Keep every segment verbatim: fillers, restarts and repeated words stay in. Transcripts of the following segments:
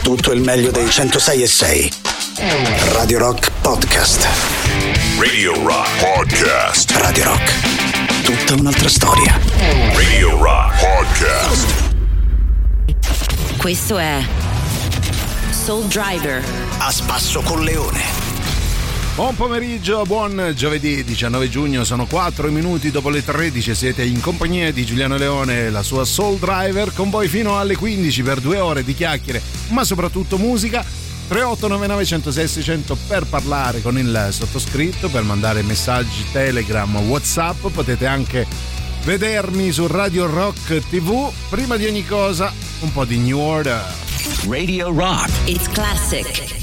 tutto il meglio dei centosei e sei. Radio Rock Podcast. Radio Rock Podcast. Radio Rock, tutta un'altra storia. Radio Rock Podcast. Questo è Soul Driver. A spasso con Leone. Buon pomeriggio, buon giovedì diciannove giugno, sono quattro minuti dopo le tredici, siete in compagnia di Giuliano Leone e la sua Soul Driver, con voi fino alle quindici per due ore di chiacchiere, ma soprattutto musica. Tre otto nove nove uno zero sei sei zero zero per parlare con il sottoscritto, per mandare messaggi Telegram, WhatsApp, potete anche vedermi su Radio Rock tivù. Prima di ogni cosa, un po' di New Order. Radio Rock. It's classic.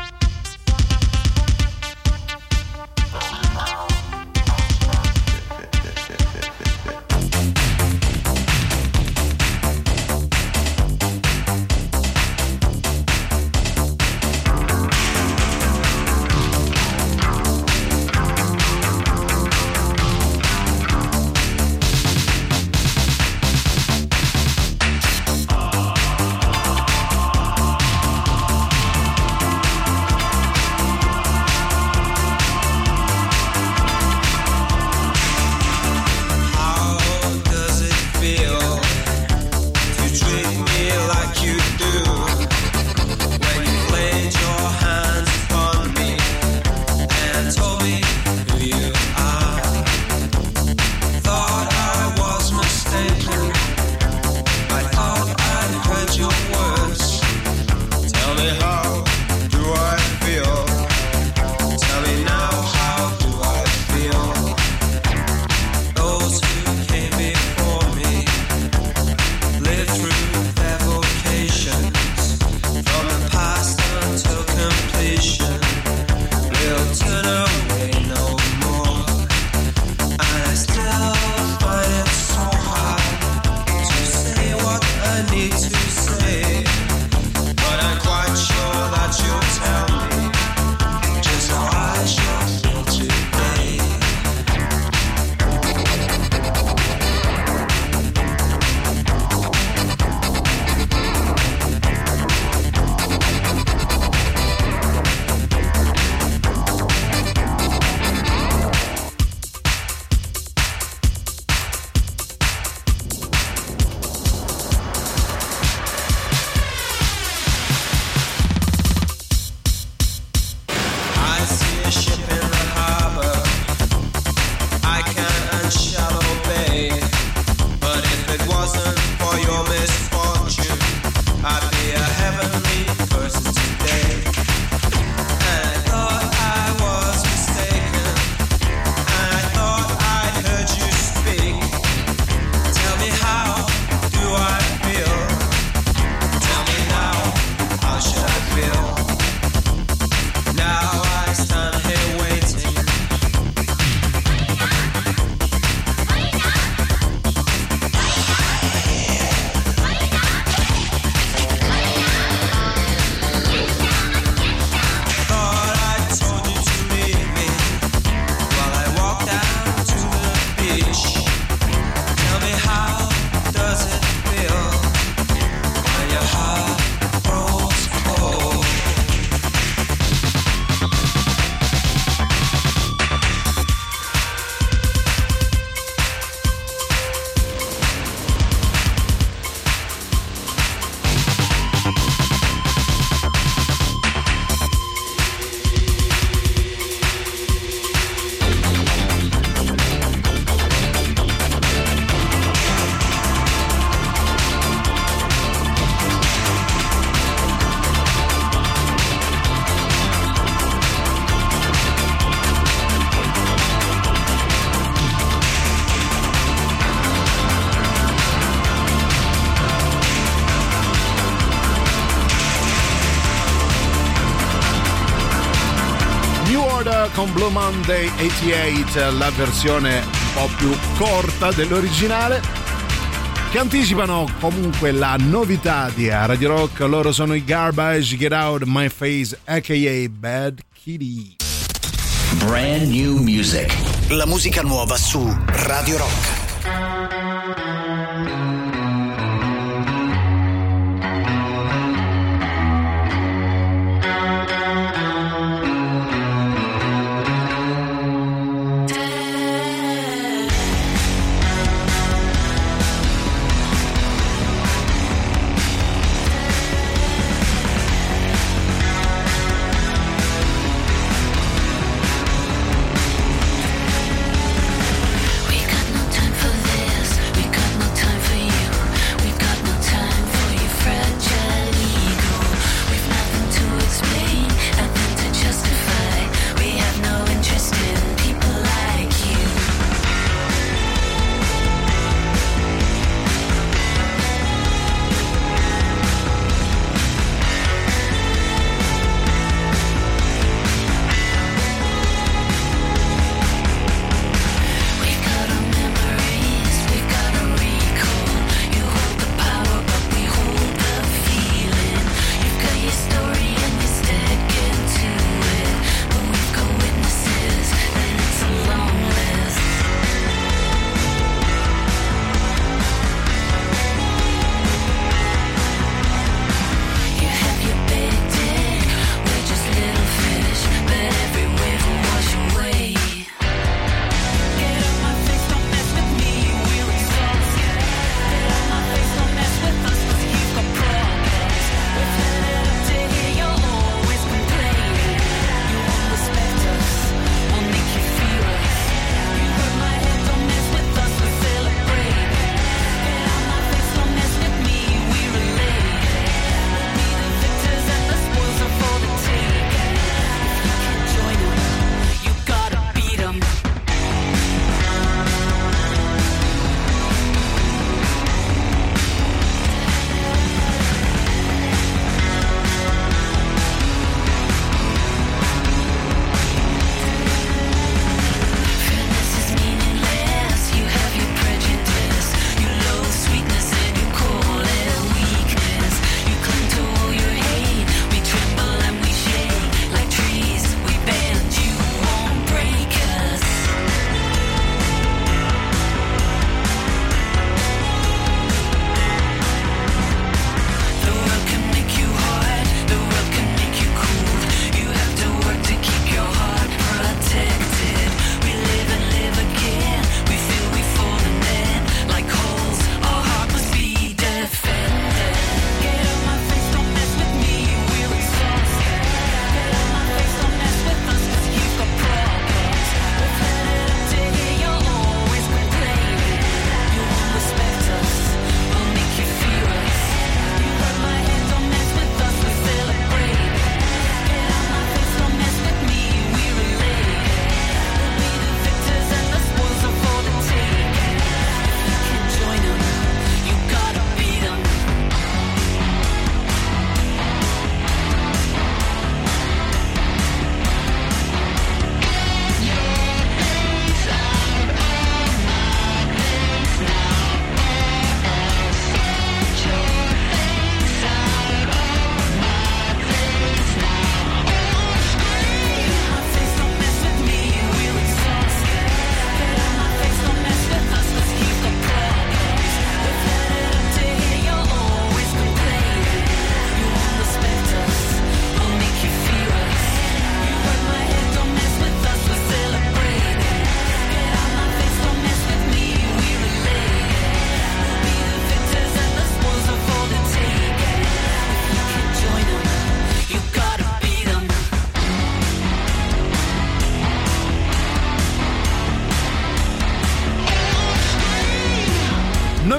Con Blue Monday ottantotto, la versione un po' più corta dell'originale, che anticipano comunque la novità di Radio Rock. Loro sono i Garbage, Get Out My Face, aka Bad Kitty. Brand new music. La musica nuova su Radio Rock.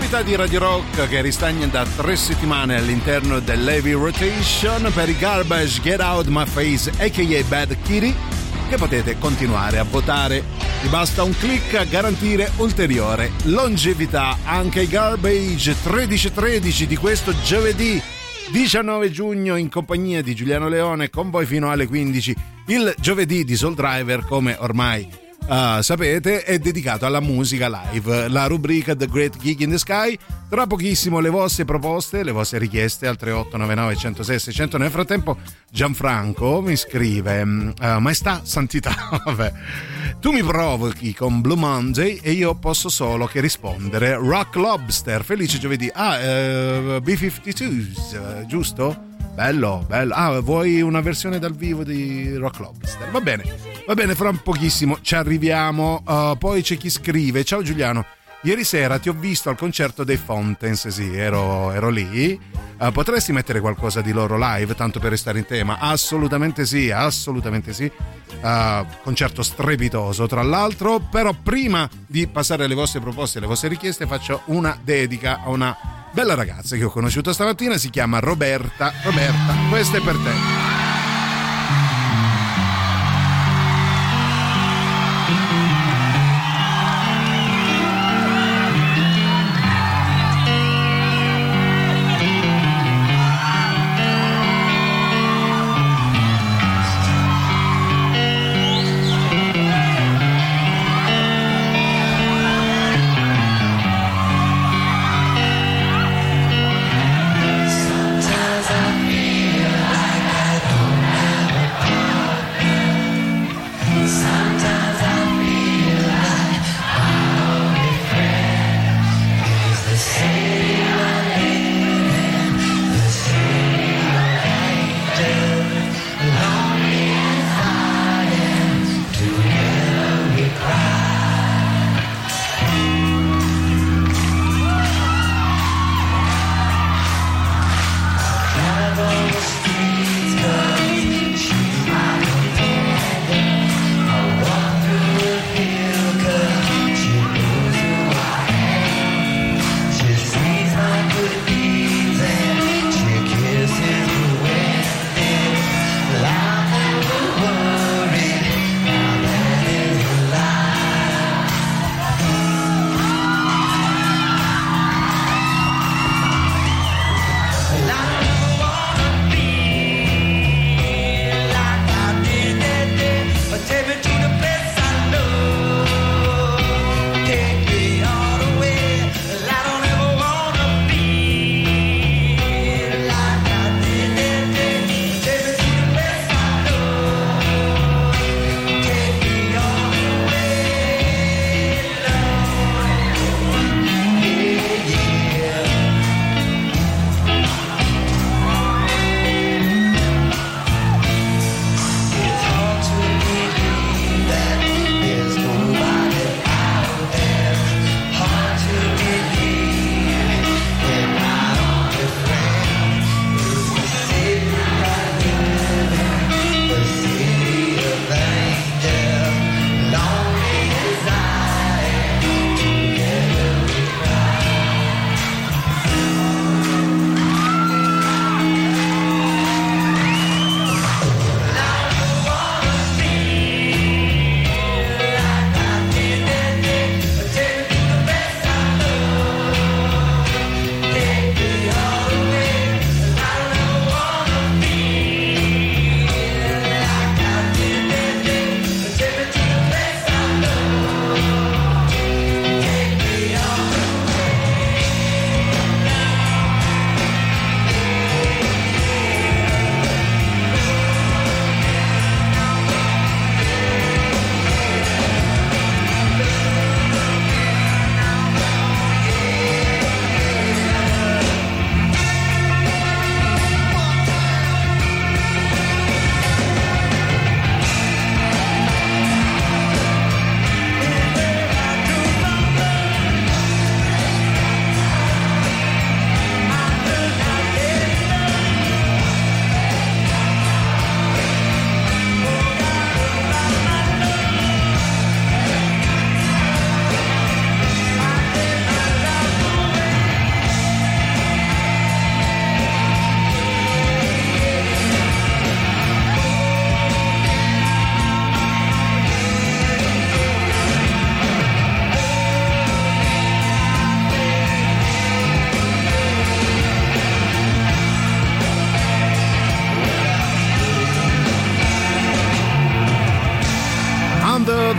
novità di Radio Rock che ristagna da tre settimane all'interno dell'Heavy Rotation per i Garbage Get Out My Face aka Bad Kitty, che potete continuare a votare. Vi basta un click a garantire ulteriore longevità anche ai Garbage tredici tredici di questo giovedì diciannove giugno in compagnia di Giuliano Leone, con voi fino alle quindici. Il giovedì di Soul Driver, come ormai Uh, sapete, è dedicato alla musica live, la rubrica The Great Gig in the Sky. Tra pochissimo le vostre proposte, le vostre richieste al tre otto nove nove uno zero sei sei zero zero. Nel frattempo Gianfranco mi scrive uh, Maestà Santità, vabbè, tu mi provochi con Blue Monday e io posso solo che rispondere Rock Lobster, felice giovedì. Ah, uh, B cinquantadue, uh, giusto? Bello, bello. Ah, vuoi una versione dal vivo di Rock Lobster? Va bene, va bene, fra un pochissimo ci arriviamo. Uh, poi c'è chi scrive: ciao Giuliano, ieri sera ti ho visto al concerto dei Fountains. Sì, ero, ero lì. Uh, potresti mettere qualcosa di loro live, tanto per restare in tema? Assolutamente sì, assolutamente sì. Uh, concerto strepitoso, tra l'altro. Però prima di passare alle vostre proposte e alle vostre richieste, faccio una dedica a una bella ragazza che ho conosciuto stamattina, si chiama Roberta. Roberta, questa è per te. Sometimes I feel like I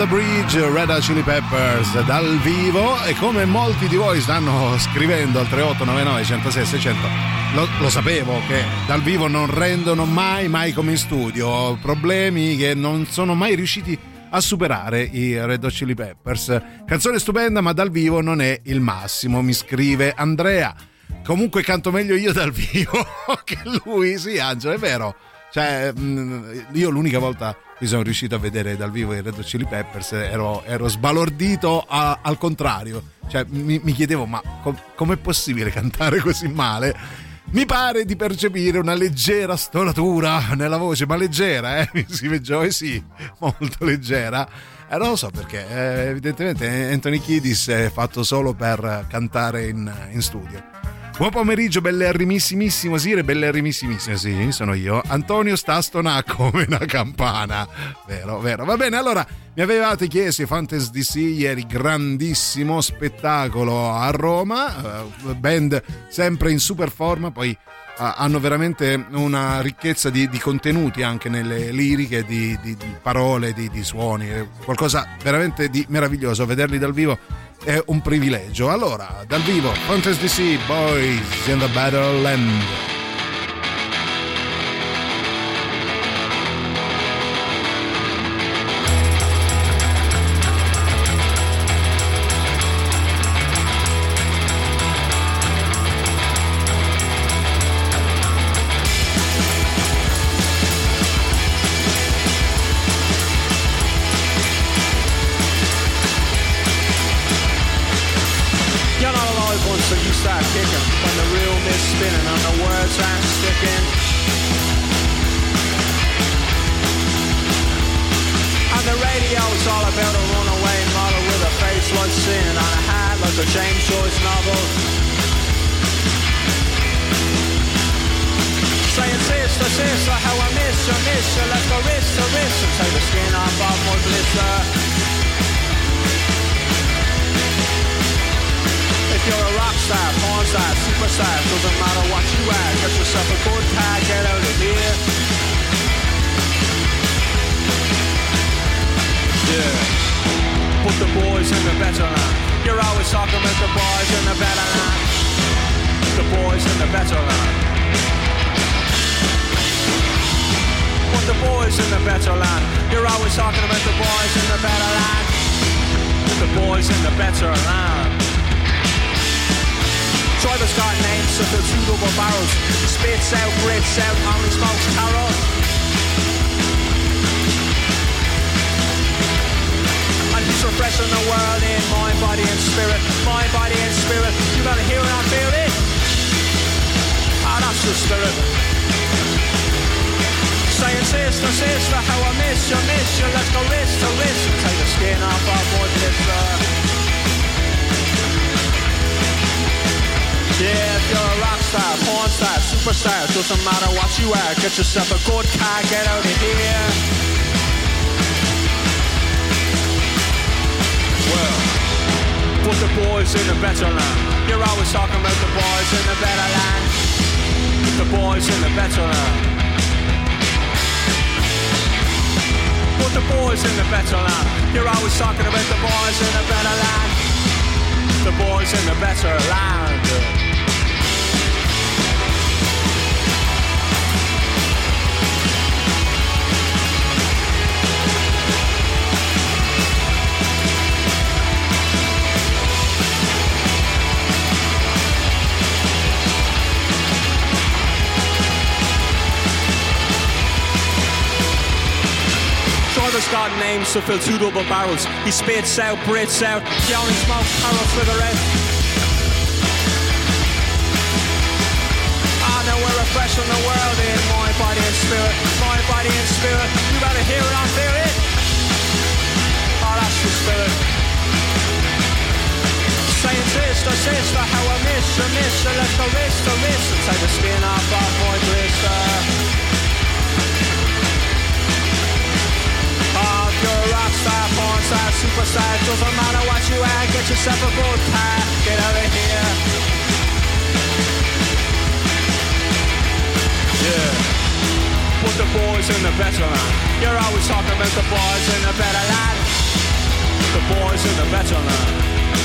the Bridge, Red Hot Chili Peppers dal vivo. E come molti di voi stanno scrivendo al tre otto nove nove uno zero sei sei zero zero, lo, lo sapevo che dal vivo non rendono mai mai come in studio, problemi che non sono mai riusciti a superare i Red Hot Chili Peppers. Canzone stupenda, ma dal vivo non è il massimo, mi scrive Andrea. Comunque canto meglio io dal vivo che lui. Sì, Angelo, è vero. Cioè, io l'unica volta che sono riuscito a vedere dal vivo i Red Hot Chili Peppers ero, ero sbalordito a, al contrario. Cioè, mi, mi chiedevo, ma com- com'è possibile cantare così male? Mi pare di percepire una leggera stonatura nella voce, ma leggera, eh? Si vede, sì, molto leggera. E eh, non lo so perché, eh, evidentemente Anthony Kiedis è fatto solo per cantare in, in studio. Buon pomeriggio, bellerrimissimissimo Sire, bellerrimissimissimo, sì, sono io. Antonio sta a stonare come una campana. Vero, vero. Va bene, allora, mi avevate chiesto i Fantasy D C ieri, grandissimo spettacolo a Roma, uh, band sempre in super forma, poi uh, hanno veramente una ricchezza di, di contenuti anche nelle liriche, di, di, di parole, di, di suoni, qualcosa veramente di meraviglioso. Vederli dal vivo è un privilegio. Allora, dal vivo, Fantasy D C, Boys in the Battleland. Get yourself a good car, get out of here. Well, put the boys in the better land. You're always talking about the boys in the better land. Put the boys in the better land. Put the boys in the better land. You're always talking about the boys in the better land. The boys in the better land. Driver's got names to fill two double barrels. He spits out, breathes out. He only smokes Carol cigarette. Ah, now we're refreshing the world in mind, body and spirit. Mind, body and spirit. You better hear it and feel it. Oh, that's the spirit. Saying sister, sister, how I miss you, miss you. Let's go wrist to wrist and take the skin off off my blister. You're a rock star, porn star, superstar. Doesn't matter what you are, get yourself a good car. Get out of here. Yeah. Put the boys in the better land. You're always talking about the boys in the better land. the boys in the better land.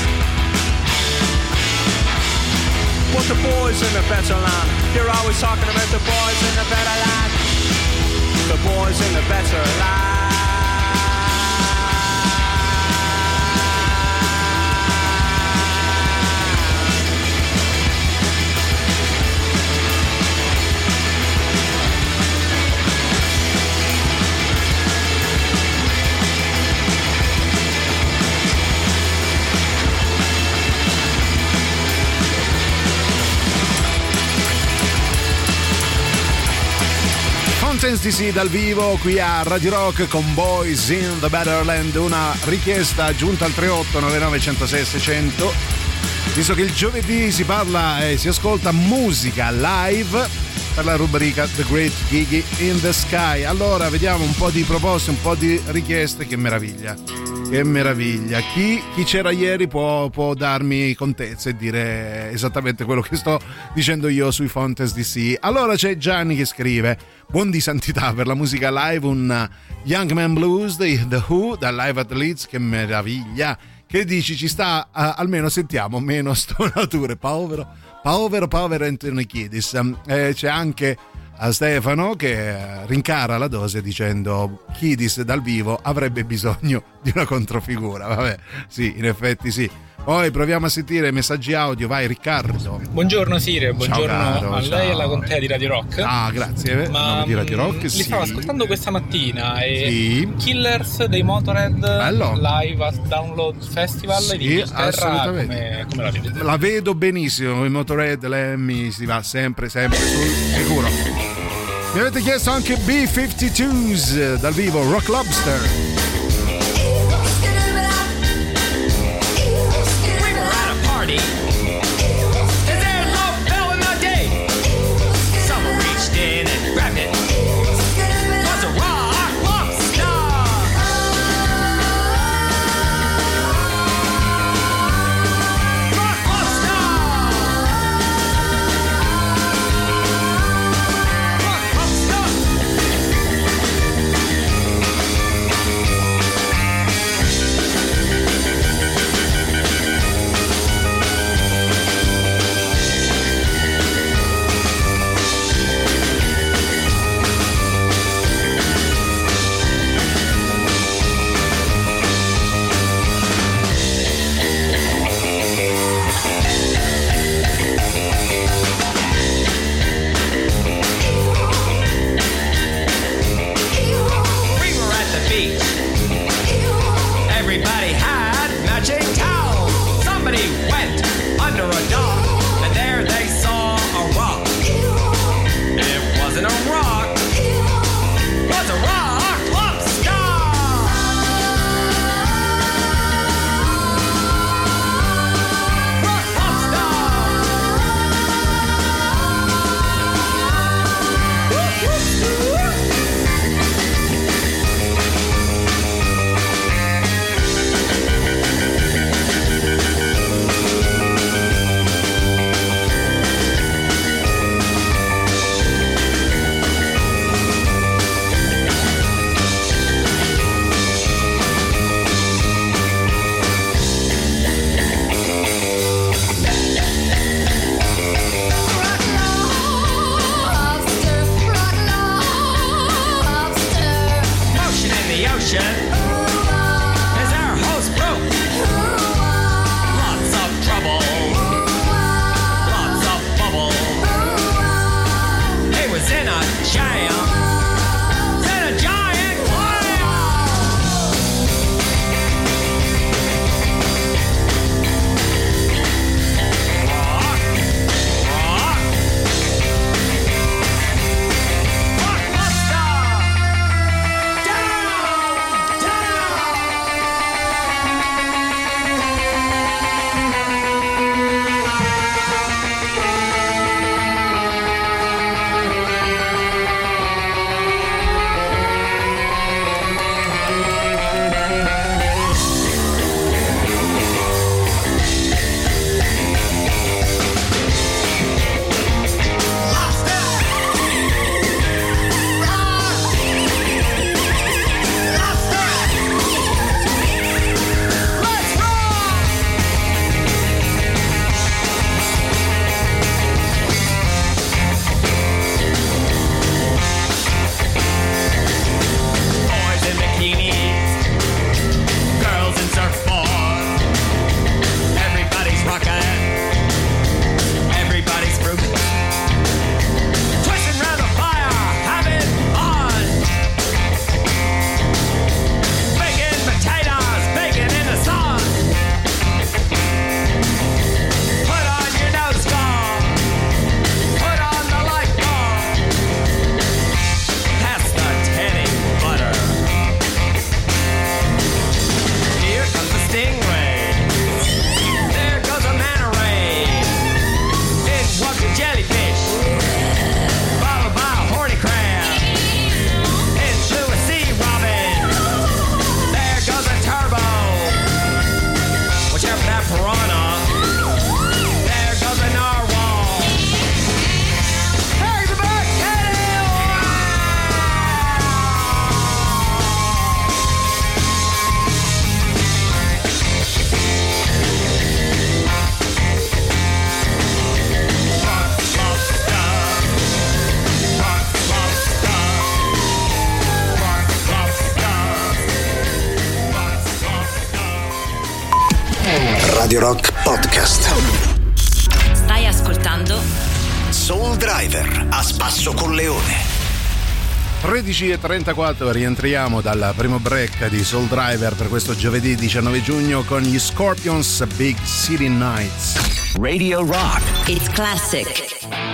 What the boys in the better land? You're always talking about the boys in the better land. The boys in the better land. Fountains D C dal vivo qui a Radio Rock con Boys in the Better Land, una richiesta aggiunta al tre otto nove nove uno zero sei sei zero zero. Visto che il giovedì si parla e si ascolta musica live per la rubrica The Great Gigi in the Sky, allora vediamo un po' di proposte, un po' di richieste. Che meraviglia, che meraviglia. Chi, chi c'era ieri può, può darmi contezza e dire esattamente quello che sto dicendo io sui Fountains D C. Allora c'è Gianni che scrive: buon di santità, per la musica live un Young Man Blues dei The Who da Live at Leeds. Che meraviglia. Che dici, ci sta? Uh, almeno sentiamo meno stonature. Povero, povero, povero Anthony Kiedis. Eh, c'è anche a Stefano che rincara la dose dicendo Kiedis dal vivo avrebbe bisogno di una controfigura. Vabbè, sì, in effetti sì. Poi proviamo a sentire i messaggi audio. Vai Riccardo. Buongiorno Sire, buongiorno caro, a lei e alla ciao. contea di Radio Rock. Ah, grazie. Ma di Radio Rock, li sì. stavo ascoltando questa mattina e Sì. Killers dei Motorhead Bello. live al Download Festival Sì, di Inghilterra, assolutamente. come, come la vedete? La vedo benissimo, il Motorhead, l'Emmy si va sempre, sempre sul sicuro. Mi avete chiesto anche B cinquantadue dal vivo, Rock Lobster. Radio Rock Podcast. Stai ascoltando Soul Driver a spasso con Leone. tredici e trentaquattro, rientriamo dal primo break di Soul Driver per questo giovedì diciannove giugno con gli Scorpions, Big City Nights. Radio Rock. It's classic.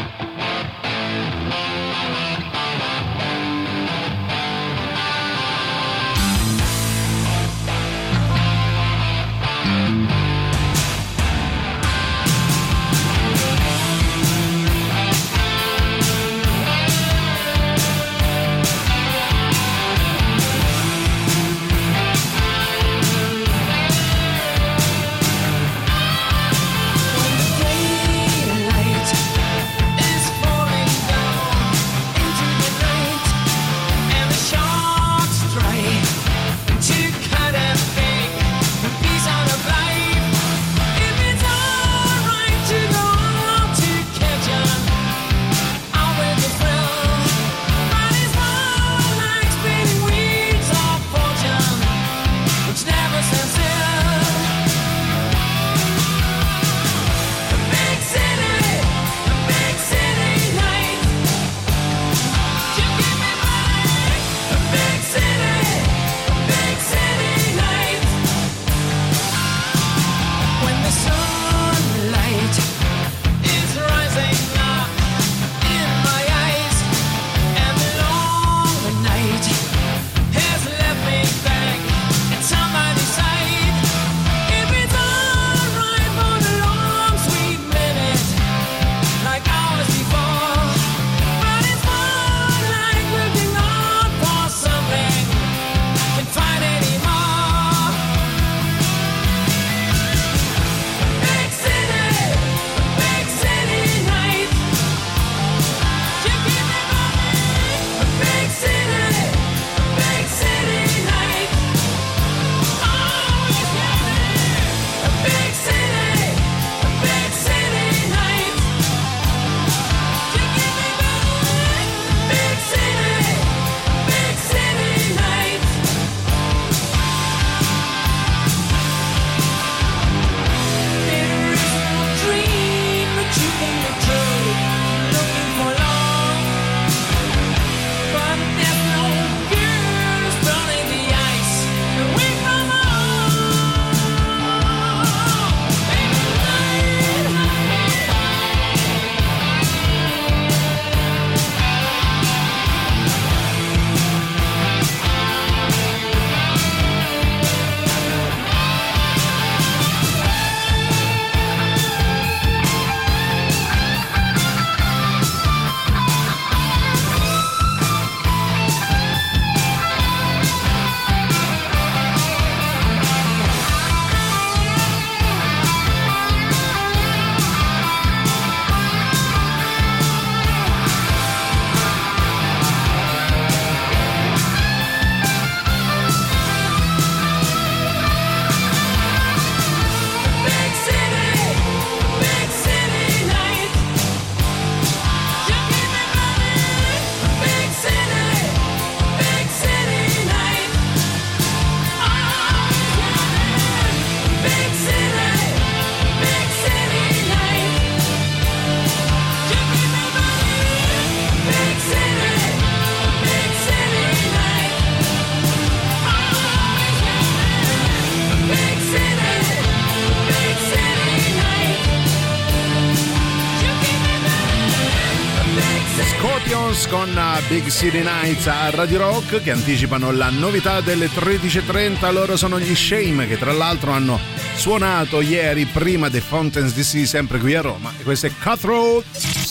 Con Big City Nights a Radio Rock, che anticipano la novità delle tredici e trenta. Loro sono gli Shame, che tra l'altro hanno suonato ieri prima dei Fountains D C sempre qui a Roma, e questo è Cutthroat.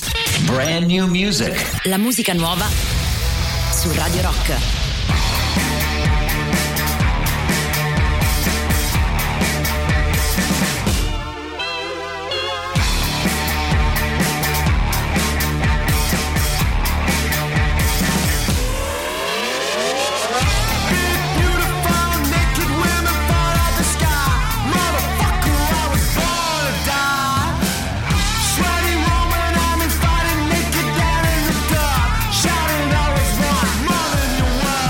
Brand new music. La musica nuova su Radio Rock. Shouting, I was wrong, more than you were.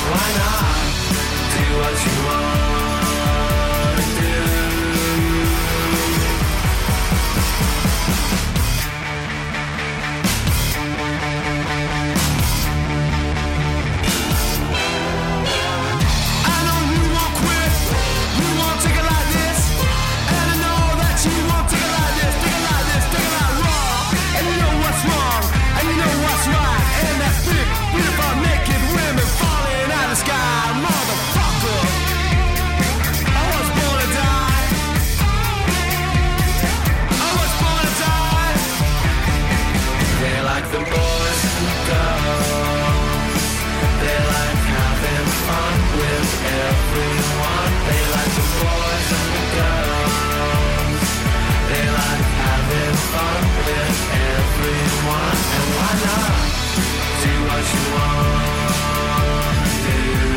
Why not do what you want to do? I know you won't quit, you won't take it like this, and I know that you won't take it like this, take it like this, take it like wrong, and you know what's wrong, and you know what's right, and that's big, beautiful, naked women falling out of the sky, motherfucker. I was born to die. I was born to die. They like the boys and the girls. They like having fun with everyone. They like the boys and the girls. They like having fun with everyone. And why not do what you want to do?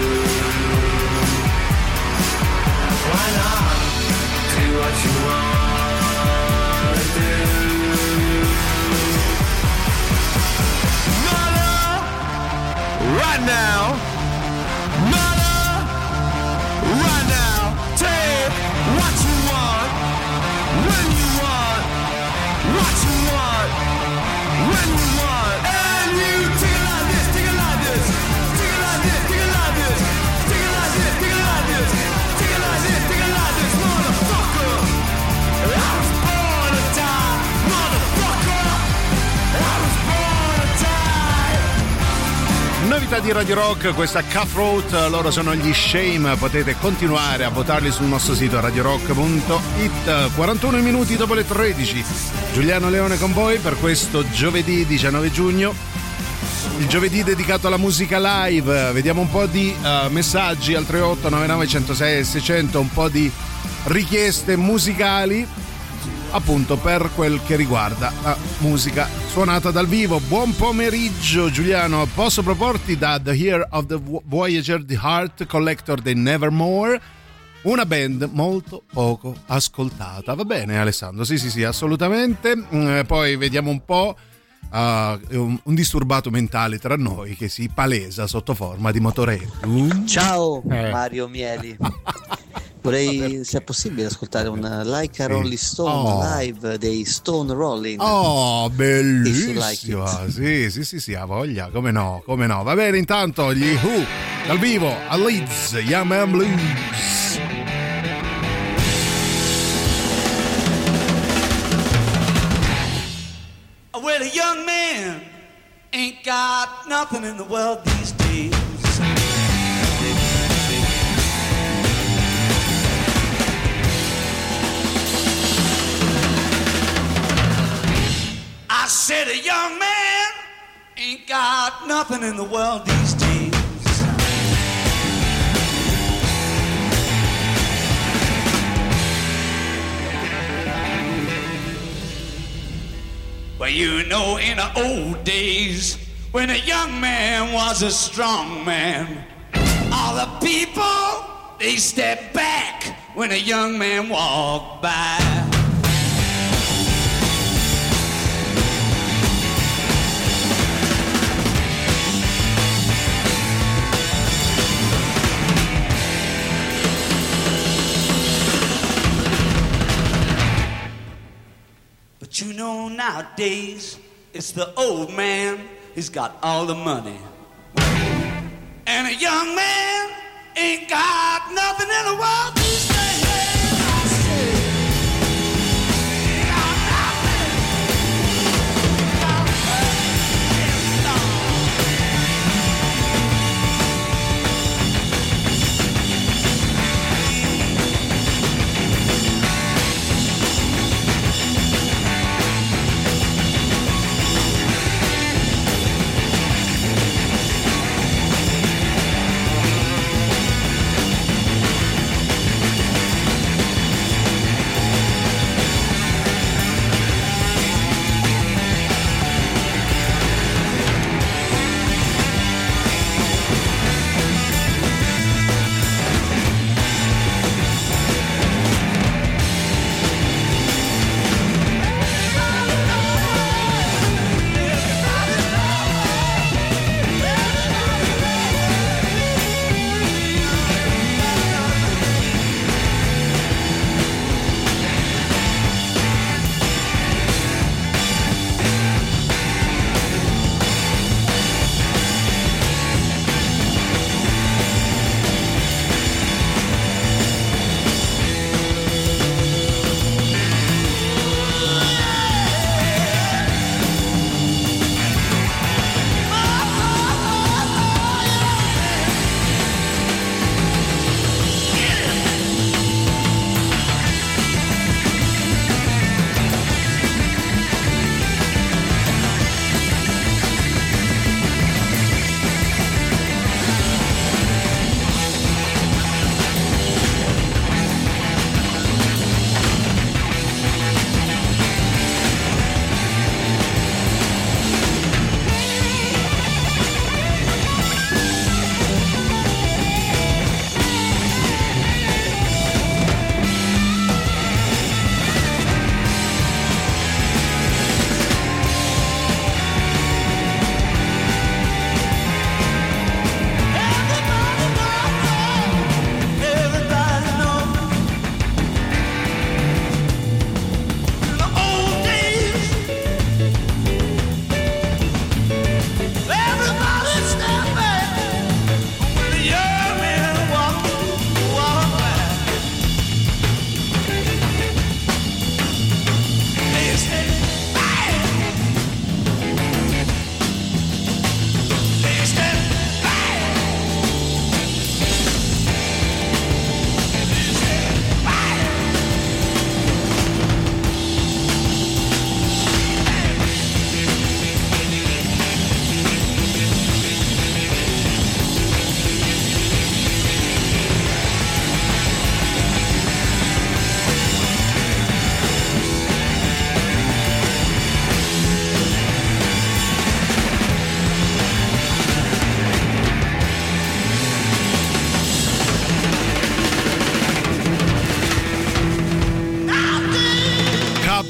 Why not do what you want to do? Mother, right now. Mother, right now. Take what you want, when you want, what you want, when you want. And you take it like this, take it like this, take it like this, take it like this, take it like this, take it like this, take it like this, take it like this, motherfucker. I was born to die, motherfucker. I was born to die. Novità di Radio Rock, questa Cutthroat, loro sono gli Shame, potete continuare a votarli sul nostro sito radio rock punto it. quarantuno minuti dopo le tredici, Giuliano Leone con voi per questo giovedì diciannove giugno, il giovedì dedicato alla musica live. Vediamo un po' di uh, messaggi al tre otto nove nove uno zero sei seicento, un po' di richieste musicali appunto per quel che riguarda la musica suonata dal vivo. Buon pomeriggio Giuliano, posso proporti da The Year of the Voyager The Heart Collector dei Nevermore, una band molto poco ascoltata. Va bene Alessandro, sì sì sì assolutamente. Mm, poi vediamo un po' uh, un, un disturbato mentale tra noi che si palesa sotto forma di Motorhead. Ciao eh. Mario Mieli. Vorrei, se è possibile, ascoltare un Like a Sì. Rolling Stone Oh. live dei Stone Rolling. Oh, bellissima! Like sì, sì, sì, sì, ha voglia, come no, come no. Va bene, intanto gli Who dal vivo a Leeds, Young Man Blues. Well, a young man ain't got nothing in the world these days. I said a young man ain't got nothing in the world these days. Well, you know, in the old days, when a young man was a strong man, all the people, they stepped back when a young man walked by. But you know nowadays, it's the old man who's got all the money. And a young man ain't got nothing in the world these days. I say, ain't got nothing. Got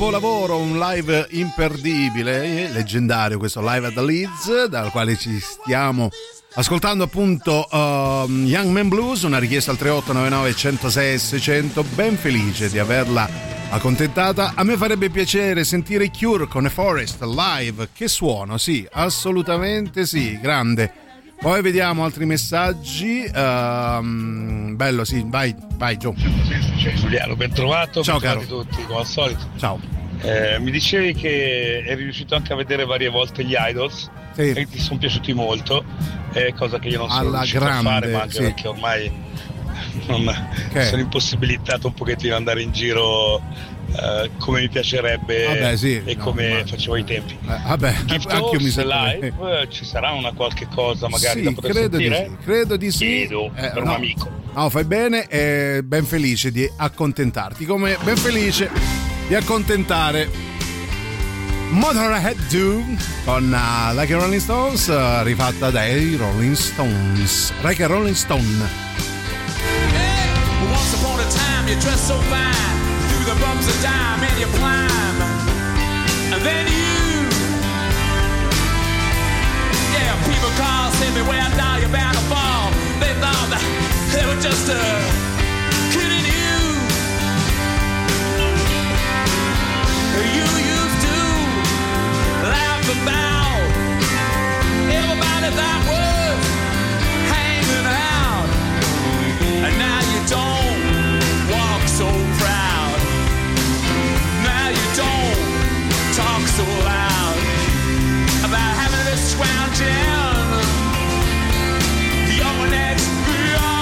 capolavoro, un live imperdibile, leggendario questo Live at the Leeds, dal quale ci stiamo ascoltando appunto uh, Young Man Blues, una richiesta al tre otto nove nove uno zero sei sei zero zero, ben felice di averla accontentata. A me farebbe piacere sentire i Cure con A Forest live, che suono, sì, assolutamente sì, grande. Poi vediamo altri messaggi. Uh, bello, sì, vai, vai Gio. Giuliano, ben trovato. Ciao ben caro. Tutti, come al solito. Ciao. Eh, mi dicevi che eri riuscito anche a vedere varie volte gli Idols, sì, e ti sono piaciuti molto, è cosa che io non sono alla riuscito grande, a fare, ma anche sì, perché ormai non, che? sono impossibilitato un pochettino ad andare in giro eh, come mi piacerebbe. Vabbè, sì, e no, come ma... facevo ai tempi. Eh, vabbè, Gift anche io mi Horse sento live, eh, ci sarà una qualche cosa magari sì, da poter credo sentire? Di sì, credo di sì. Chiedo, eh, per no, un amico. No, fai bene e ben felice di accontentarti, come ben felice di accontentare Motorhead due con uh, Like a Rolling Stones, uh, rifatta dai Rolling Stones. Like a Rolling Stone. Hey, once upon a time you dressed so fine, through the bumps of dime and you climb, and then you, yeah, people call, say beware, now you're bound to fall. They thought that they were just uh, kidding you. You used to laugh about everybody that was hanging out, and now you don't walk so proud. Now you don't talk so loud about having this scrounging your next beyond.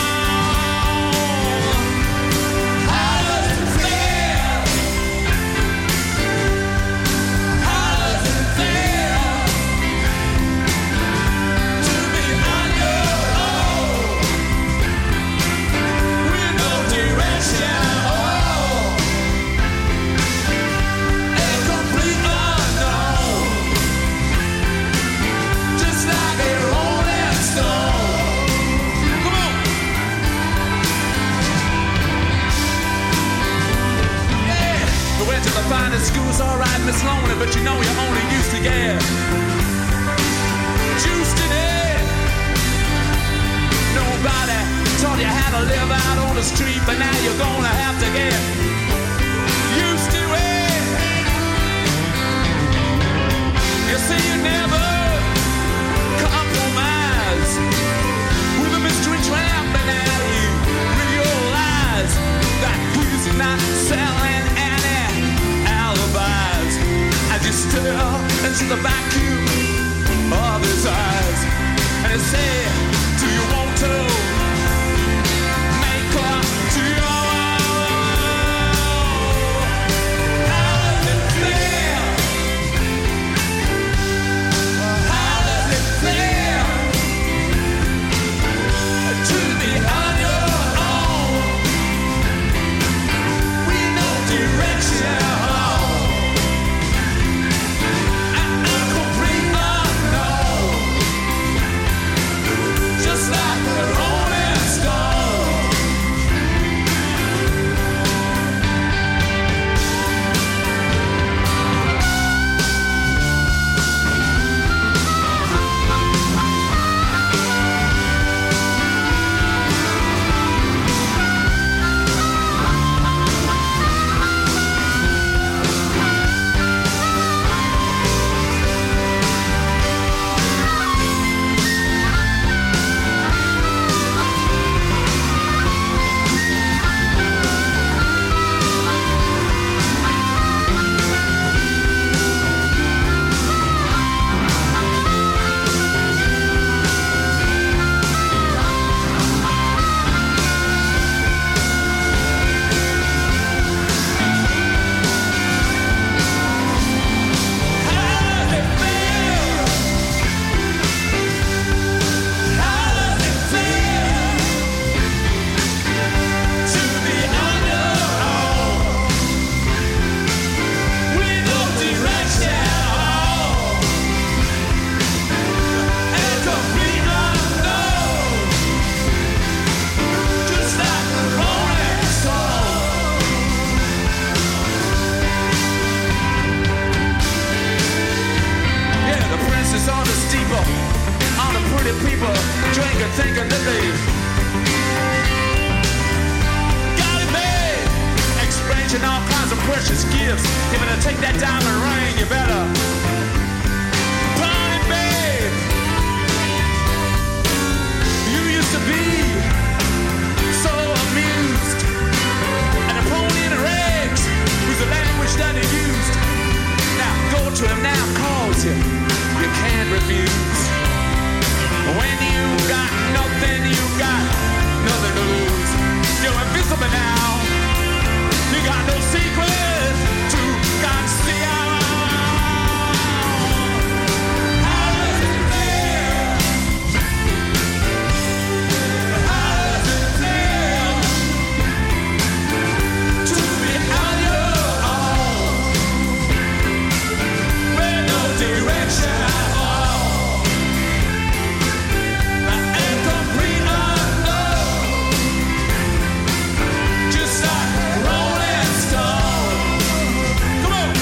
How does it feel? How does it feel to be on your own with no direction? Oh, a complete unknown, just like a rolling stone. Come on. Yeah, we went to the finest schools, alright, Miss Lonely, but you know you only used to get juiced in it. Nobody taught you how to live out on the street, but now you're gonna have to get used to it. You see, you never compromise with a mystery tramp, and now you realize that he's not selling any alibis. As you stare into the vacuum of his eyes, and you say, do you want to make love to your precious gifts. If I take that diamond ring, you better pawn it, babe. You used to be so amused, and a pony in the rags was the language that he used. Now go to him now, calls him, you can't refuse. When you got nothing, you got nothing to lose. You're invisible now. You got no secret to conceal. How does it feel? How does it feel to be on your own with no direction at all? And complete unknown, just like Rolling Stone. Come on.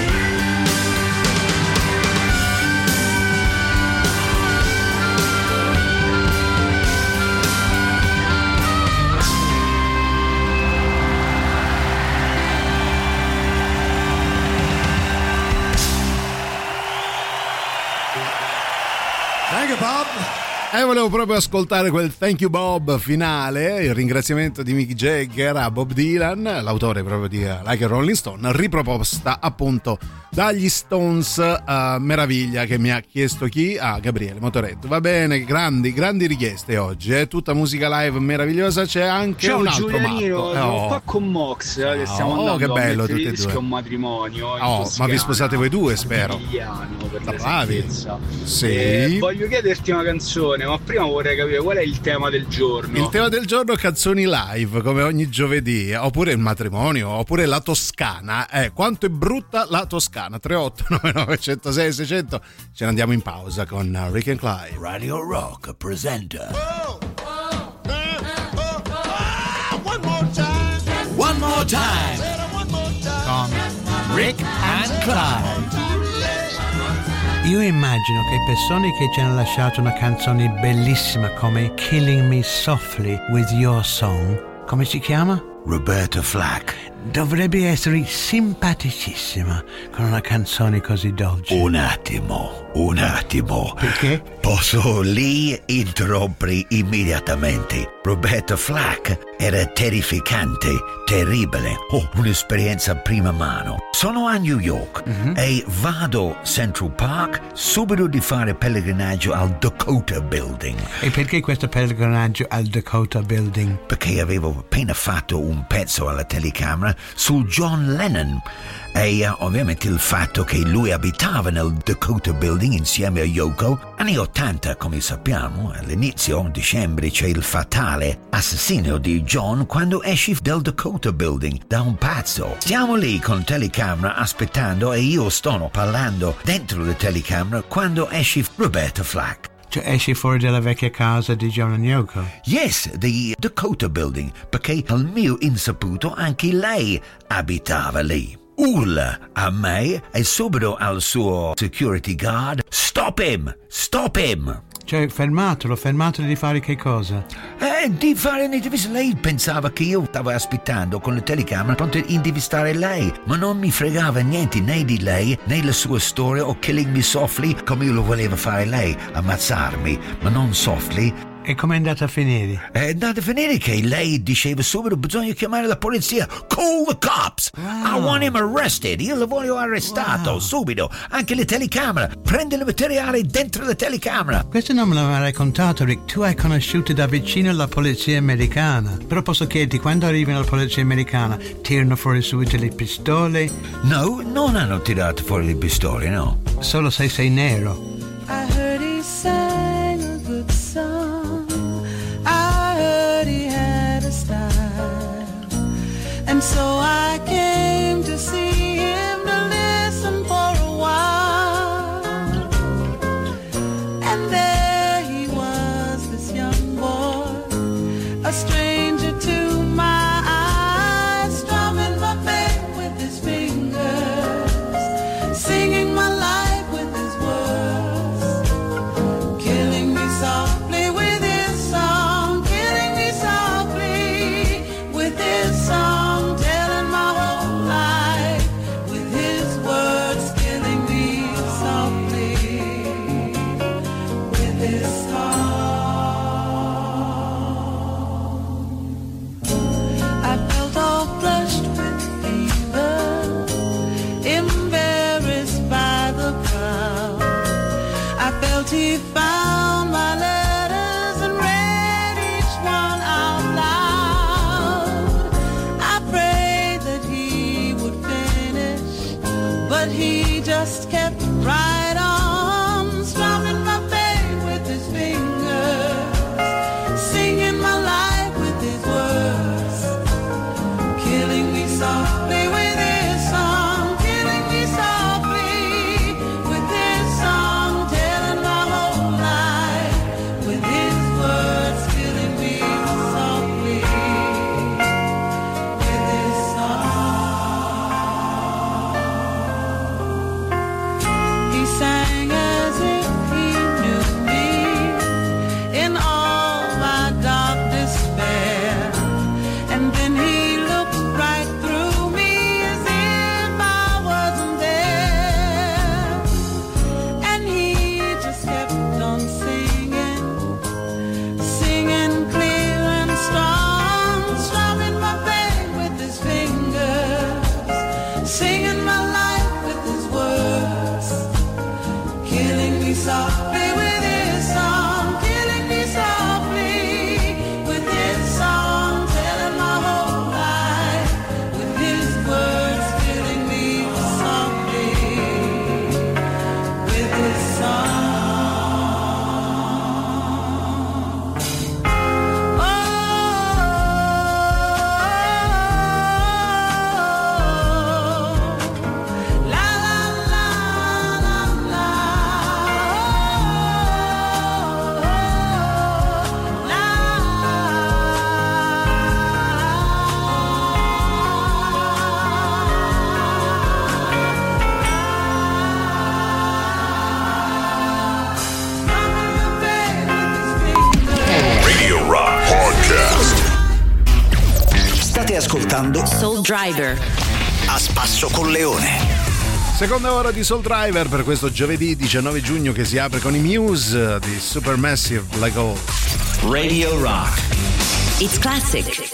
Thank you, Bob. E volevo proprio ascoltare quel Thank You Bob finale, il ringraziamento di Mick Jagger a Bob Dylan, l'autore proprio di Like a Rolling Stone, riproposta appunto dagli Stones. Uh, meraviglia che mi ha chiesto chi? Ah, Gabriele Motoretto. Va bene, grandi, grandi richieste oggi, eh? Tutta musica live meravigliosa. C'è anche Ciao, un altro Giulianino, matto. Eh, sono oh. qua con Mox, eh, che stiamo Oh, andando che bello, a tutti e mettere due. un matrimonio in Oh, ma Toscana, vi sposate voi due, spero. Emiliano, per Da la bravi. esattezza. Sì. Eh, voglio chiederti una canzone, ma prima vorrei capire qual è il tema del giorno. Il tema del giorno è canzoni live, come ogni giovedì, oppure il matrimonio, oppure la Toscana. Eh, quanto è brutta la Toscana? tre otto nove nove zero zero sei sei zero zero. Ce ne andiamo in pausa con Rick and Clyde. Radio Rock presenta One more time. One More Time con Rick and Clyde. Io immagino che persone che ci hanno lasciato una canzone bellissima come Killing Me Softly with Your Song, come si chiama? Roberta Flack. Dovrebbe essere simpaticissima con una canzone così dolce. Un attimo, un attimo. Perché? Posso lì interrompere immediatamente. Roberta Flack era terrificante, terribile. Oh, un'esperienza a prima mano. Sono a New York Mm-hmm. e vado a Central Park subito di fare pellegrinaggio al Dakota Building. E perché questo pellegrinaggio al Dakota Building? Perché avevo appena fatto un pezzo alla telecamera su John Lennon e uh, ovviamente il fatto che lui abitava nel Dakota Building insieme a Yoko. Anni ottanta, come sappiamo, all'inizio dicembre c'è il fatale assassinio di John quando esce del Dakota Building da un pazzo. Stiamo lì con telecamera aspettando e io sto parlando dentro la telecamera quando esce Roberta Flack. Cioè esci fuori dalla vecchia casa di John e Yoko? Yes, the Dakota Building, perché al mio insaputo anche lei abitava lì. Urla a me e subito al suo security guard: Stop him! Stop him! Cioè fermatelo, fermatelo di fare che cosa? Eh, di fare un'intervista. Lei pensava che io stavo aspettando con la telecamera pronto a intervistare lei, ma non mi fregava niente né di lei né la sua storia o Killing Me Softly come io lo voleva fare lei, ammazzarmi, ma non softly. E com'è andata a finire? È andata a finire che lei diceva subito: bisogna chiamare la polizia, call the cops, Wow. I want him arrested, io lo voglio arrestato, Wow. subito, anche le telecamere, prende il materiale dentro la telecamera. Questo non me l'aveva raccontato, Rick. Tu hai conosciuto da vicino la polizia americana. Però posso chiederti, quando arrivi alla polizia americana, tirano fuori subito le pistole? No, non hanno tirato fuori le pistole, no. Solo se sei nero. I heard he sang a good song. I heard he had a style. And so I came to see him to listen for a while. And there he was, this young boy, a stranger to my eyes, strumming my back with his fingers, singing my life with his words. ascoltando Soul Driver a spasso con Leone. Seconda ora di Soul Driver per questo giovedì diciannove giugno che si apre con i Muse di Supermassive Black Hole. Radio Rock. It's classic.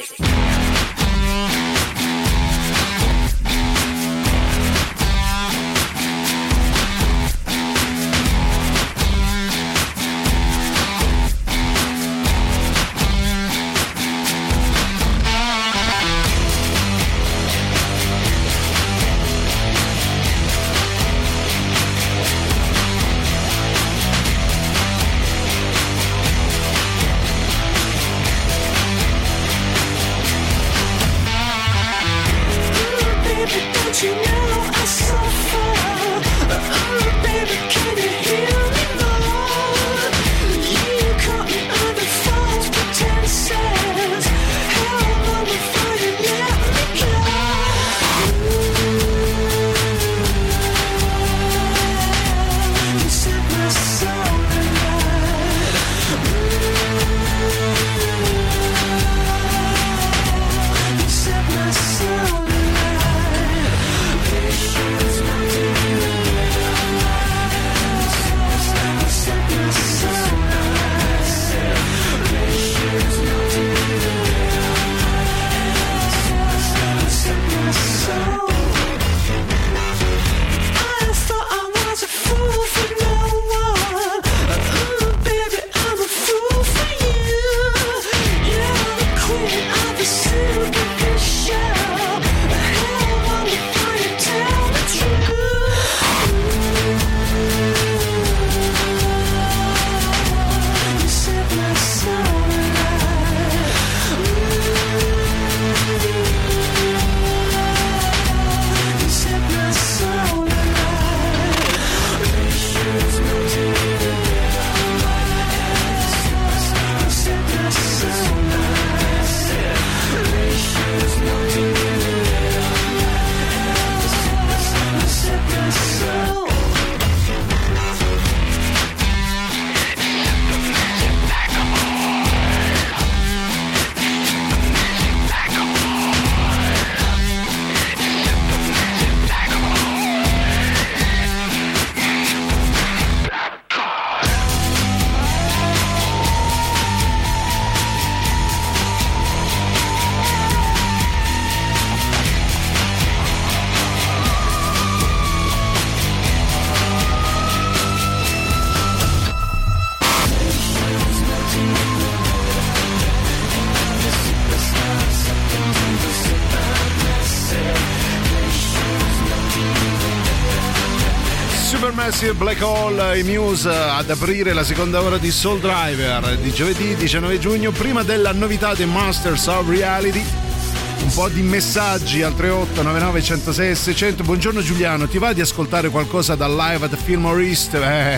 Black Hole, i Muse ad aprire la seconda ora di Soul Driver di giovedì diciannove giugno. Prima della novità dei Masters of Reality, un po' di messaggi al tre otto nove nove uno zero sei seicento. Buongiorno Giuliano, ti va di ascoltare qualcosa dal live at Fillmore East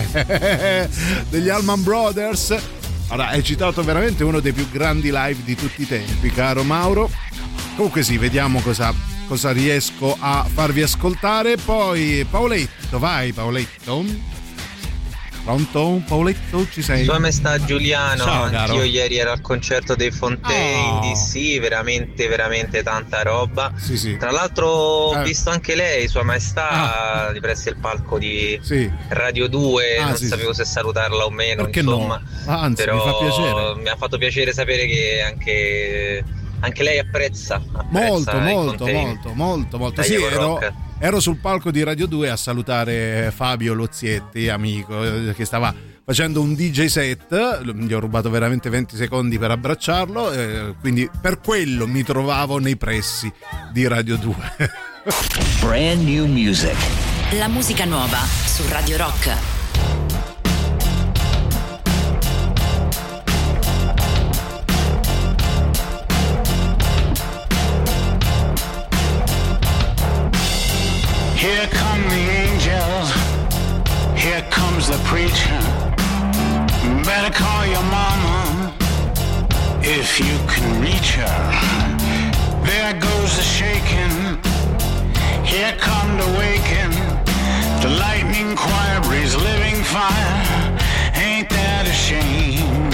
eh, degli Allman Brothers? Allora, hai citato veramente uno dei più grandi live di tutti i tempi, caro Mauro. Comunque sì, vediamo cosa, cosa riesco a farvi ascoltare. Poi Paoletto, vai Paoletto. Pronto? Paoletto, ci sei? Sua maestà Giuliano. Ciao, anch'io caro. ieri ero al concerto dei Fontaine Oh. in D C, veramente veramente tanta roba. Sì, sì. Tra l'altro ho Eh. visto anche lei, Sua maestà, Ah. di presso il palco di Sì. Radio due, Ah, non sì, sapevo se salutarla o meno, Perché insomma. no? Anzi, però mi fa piacere. mi ha fatto piacere sapere che anche, anche lei apprezza, apprezza Molto, i molto, Fontaine. molto, molto, molto. Dai, Sì, Evo ero, Rock. ero sul palco di Radio due a salutare Fabio Lozietti, amico, eh, che stava facendo un D J set. Gli ho rubato veramente venti secondi per abbracciarlo, eh, quindi per quello mi trovavo nei pressi di Radio due. Brand new music. La musica nuova su Radio Rock. Here come the angels, here comes the preacher. Better call your mama if you can reach her. There goes the shaking, here come the waking. The lightning choir breathes living fire, ain't that a shame?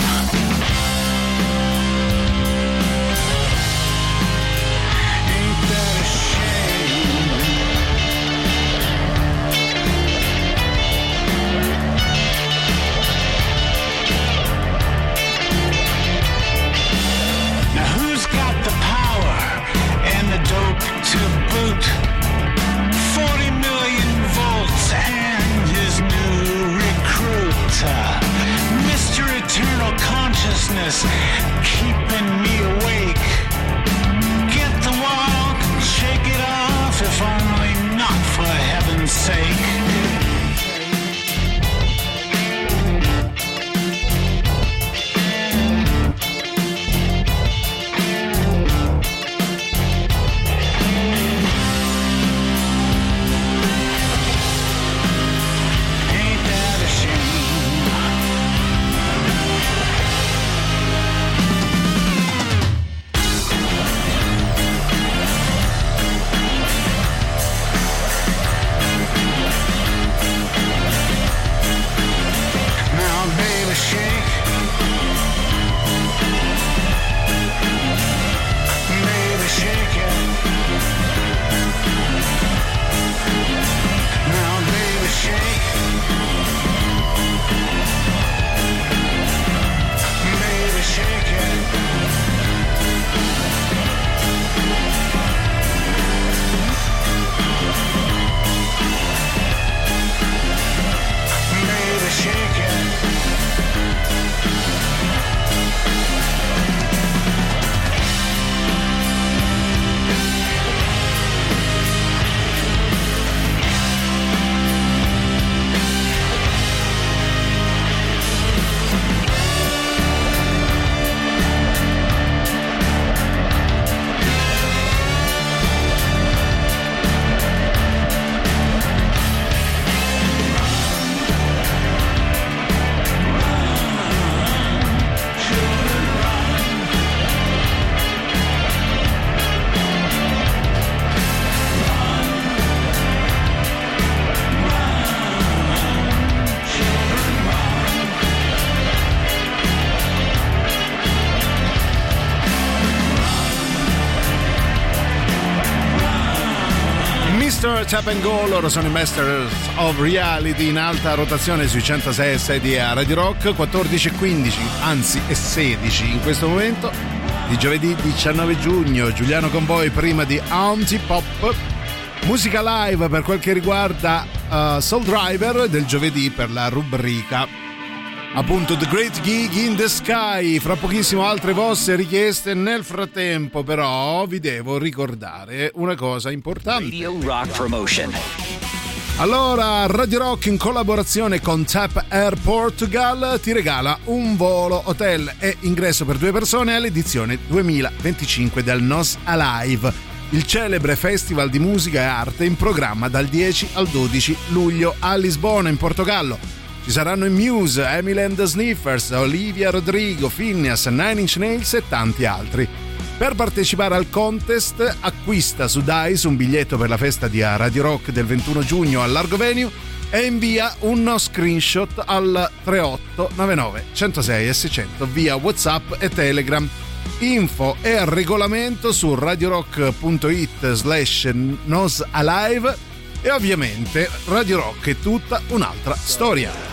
Mister Tap and Go, loro sono i Masters of Reality in alta rotazione sui centosei e sei di Radio Rock, quattordici e quindici, anzi e sedici in questo momento, di giovedì diciannove giugno. Giuliano con voi prima di Antipop, musica live per quel che riguarda uh, Soul Driver del giovedì per la rubrica appunto The Great Gig in the Sky. Fra pochissimo altre vostre richieste. Nel frattempo però vi devo ricordare una cosa importante. Radio Rock Promotion. Allora, Radio Rock in collaborazione con Tap Air Portugal ti regala un volo, hotel e ingresso per due persone all'edizione duemilaventicinque del Nos Alive, il celebre festival di musica e arte in programma dal dieci al dodici luglio a Lisbona, in Portogallo. Ci saranno i Muse, Emily and the Sniffers, Olivia Rodrigo, Phineas, Nine Inch Nails e tanti altri. Per partecipare al contest acquista su Dice un biglietto per la festa di Radio Rock del ventuno giugno al Largo Venue e invia uno screenshot al tre otto nove nove uno zero sei seicento via WhatsApp e Telegram. Info e regolamento su radiorock.it slash nosalive e ovviamente Radio Rock è tutta un'altra storia.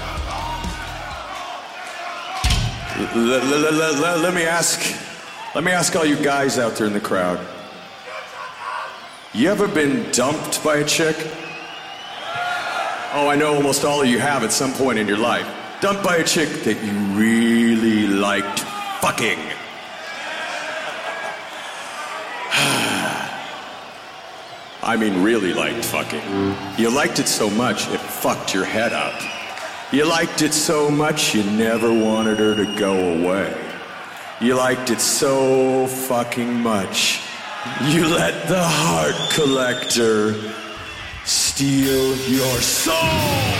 Let, let, let, let, let me ask, let me ask all you guys out there in the crowd. You ever been dumped by a chick? Oh, I know almost all of you have at some point in your life. Dumped by a chick that you really liked fucking. I mean really liked fucking. You liked it so much it fucked your head up. You liked it so much you never wanted her to go away. You liked it so fucking much you let the heart collector steal your soul.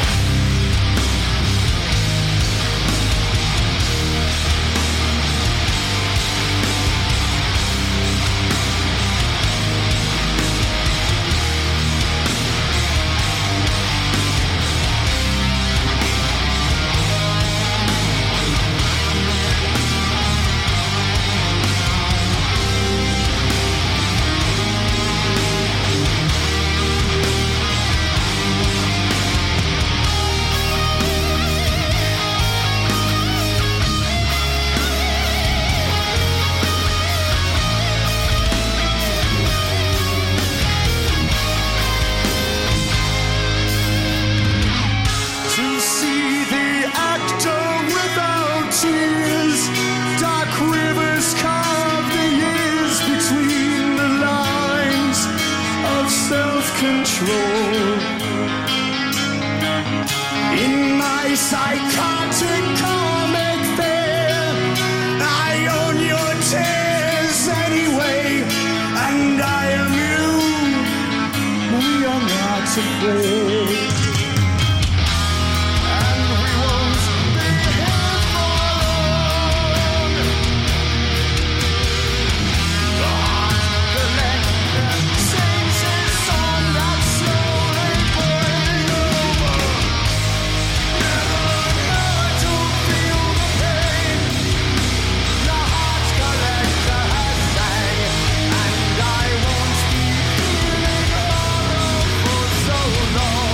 So long.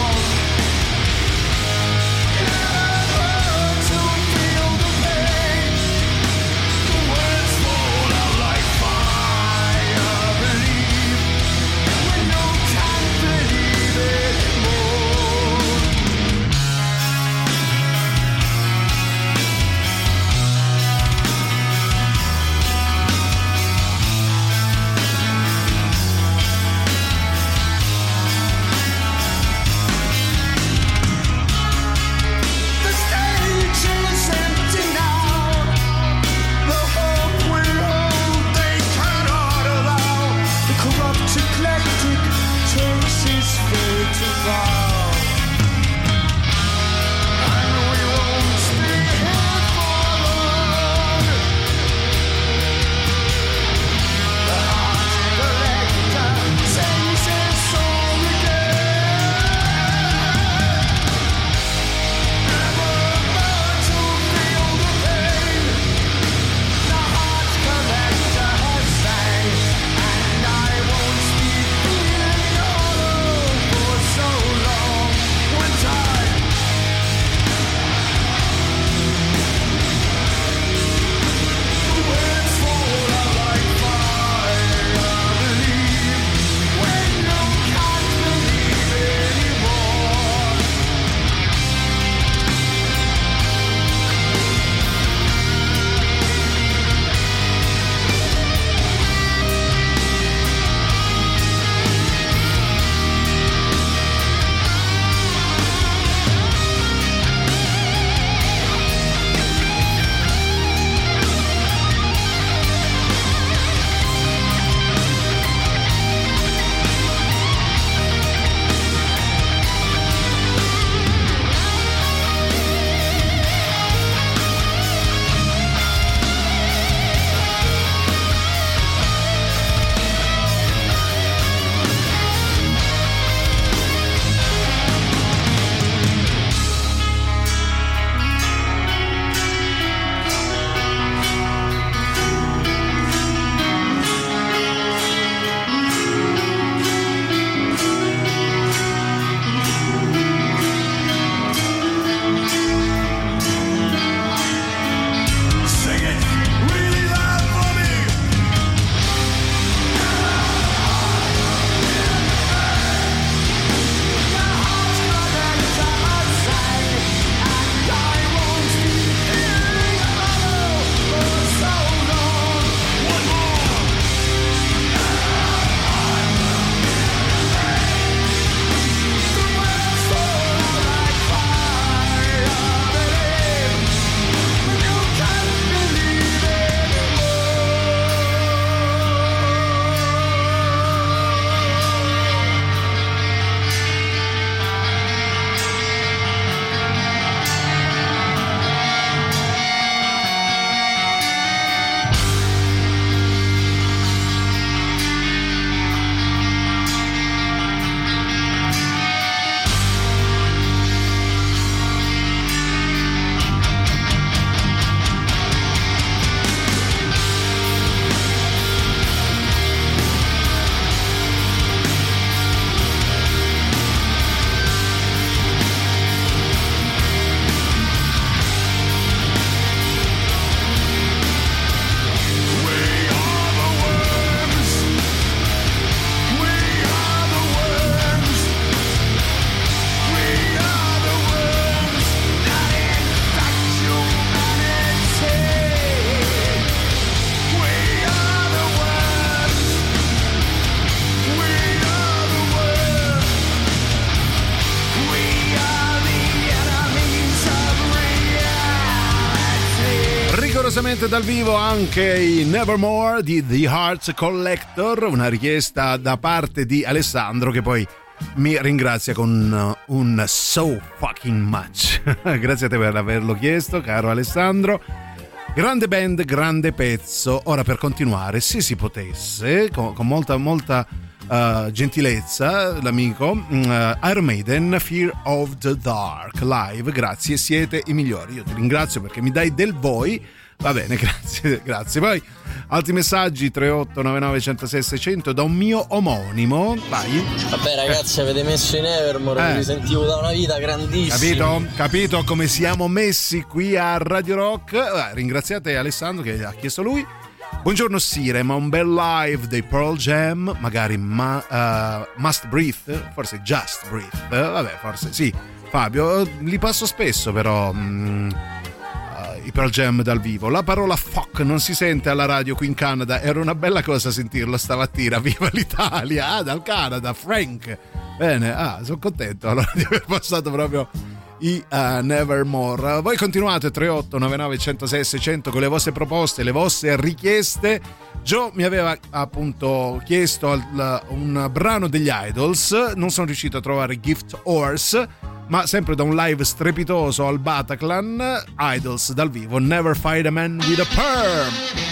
Clamorosamente dal vivo anche i Nevermore di The Hearts Collector, una richiesta da parte di Alessandro che poi mi ringrazia con un so fucking much. Grazie a te per averlo chiesto, caro Alessandro. Grande band, grande pezzo. Ora, per continuare, se si potesse, con, con molta molta uh, gentilezza, l'amico uh, Iron Maiden, Fear of the Dark live. Grazie, siete i migliori. Io ti ringrazio perché mi dai del voi. Va bene, grazie, grazie. Poi altri messaggi: tre otto nove nove uno zero sei sei zero zero da un mio omonimo. Vai. Vabbè ragazzi, avete messo in Evermore, Eh. vi sentivo da una vita grandissima. Capito? Capito come siamo messi qui a Radio Rock? Eh, ringraziate Alessandro che ha chiesto lui. Buongiorno Sire, ma un bel live dei Pearl Jam, magari ma, uh, Must Breathe, forse Just Breathe, eh, vabbè forse sì. Fabio, li passo spesso però mm, uh, i Pearl Jam dal vivo. La parola fuck non si sente alla radio qui in Canada, era una bella cosa sentirlo stamattina. Viva l'Italia, ah, dal Canada, Frank. Bene, ah, sono contento allora di aver passato proprio i uh, Nevermore. Voi continuate tre otto nove nove uno zero sei sei zero zero con le vostre proposte, le vostre richieste. Joe mi aveva appunto chiesto al, un brano degli Idols, non sono riuscito a trovare Gift Horse, ma sempre da un live strepitoso al Bataclan. Idols dal vivo, Never Fight a Man with a Perm.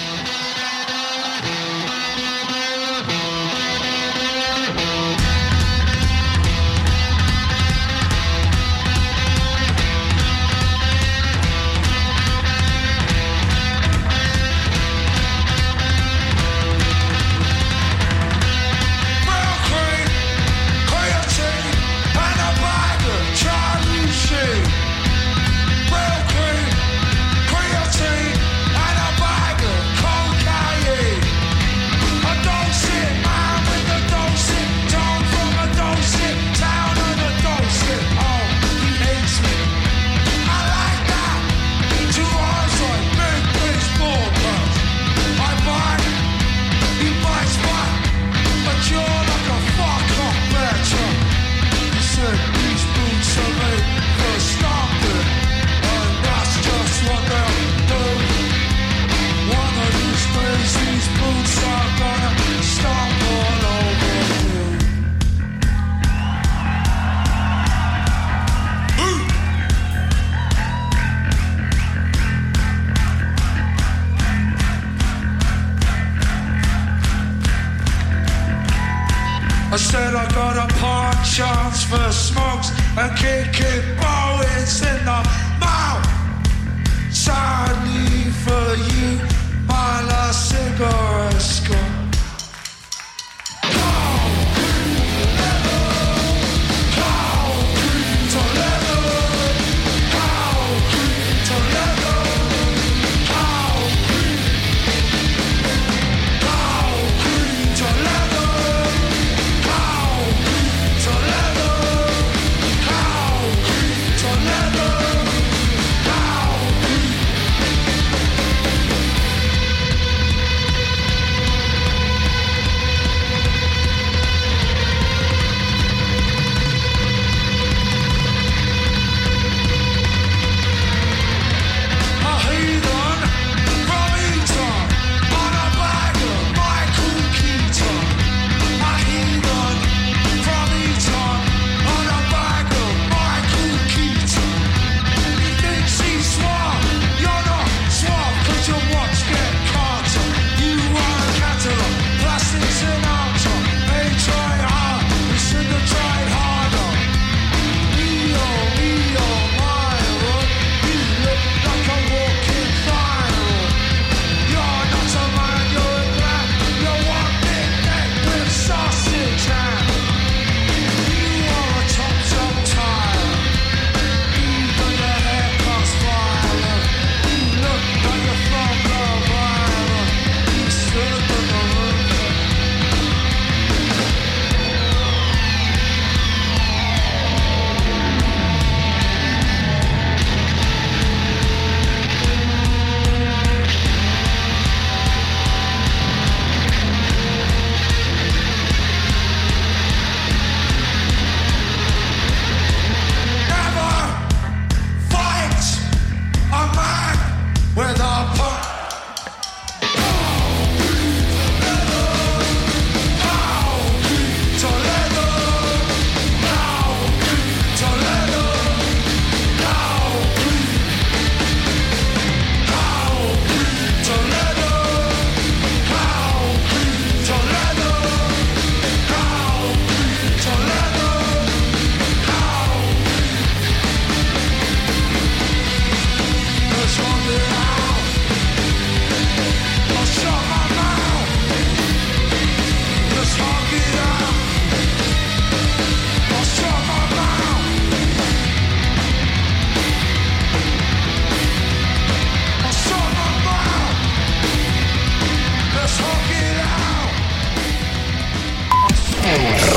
I said I got a part chance for smokes and kicking Bowens in the mouth. Sadly for you, my last cigarette's gone.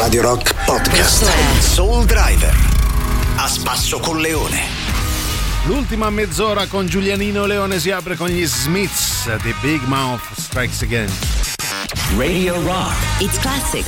Radio Rock Podcast. Soul Driver. A spasso con Leone. L'ultima mezz'ora con Giulianino Leone si apre con gli Smiths. The Big Mouth Strikes Again. Radio Rock. It's classic.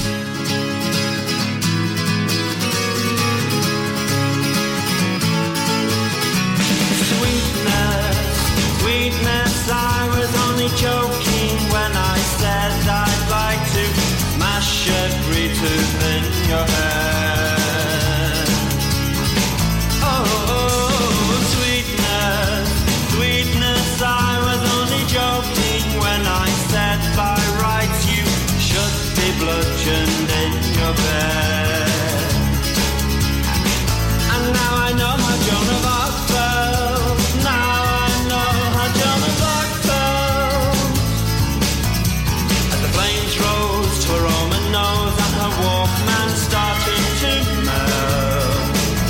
Sweetness, I was only joking when I said I'd like to mash every tooth in your head. Oh, oh, sweetness, sweetness, I was only joking when I said by rights you should be bludgeoned in your bed. And now I know how Joan of Arc felt. Now I know how Joan of Arc felt. As the flames rose to her Roman nose and her Walkman started to melt.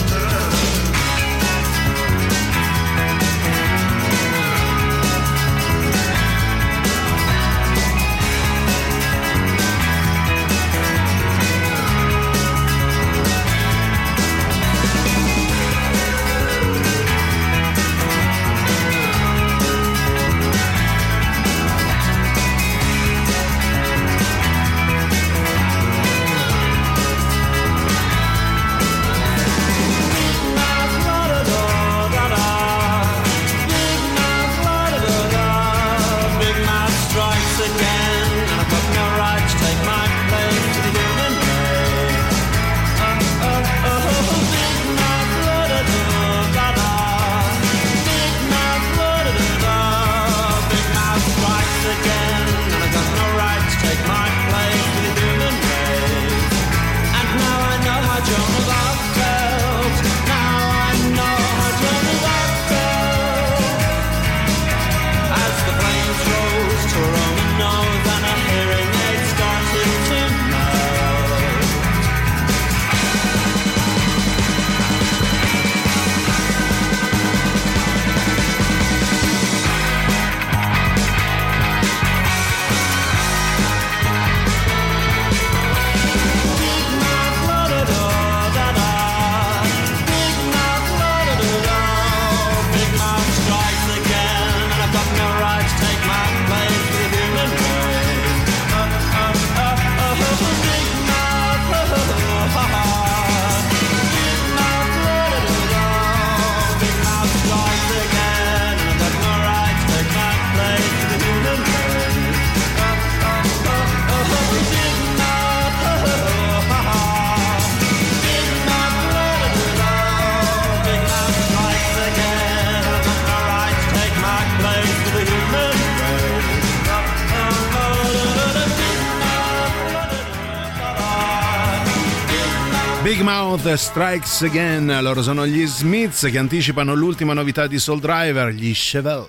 Big Mouth Strikes Again. Loro sono gli Smiths che anticipano l'ultima novità di Soul Driver, gli Chevelle.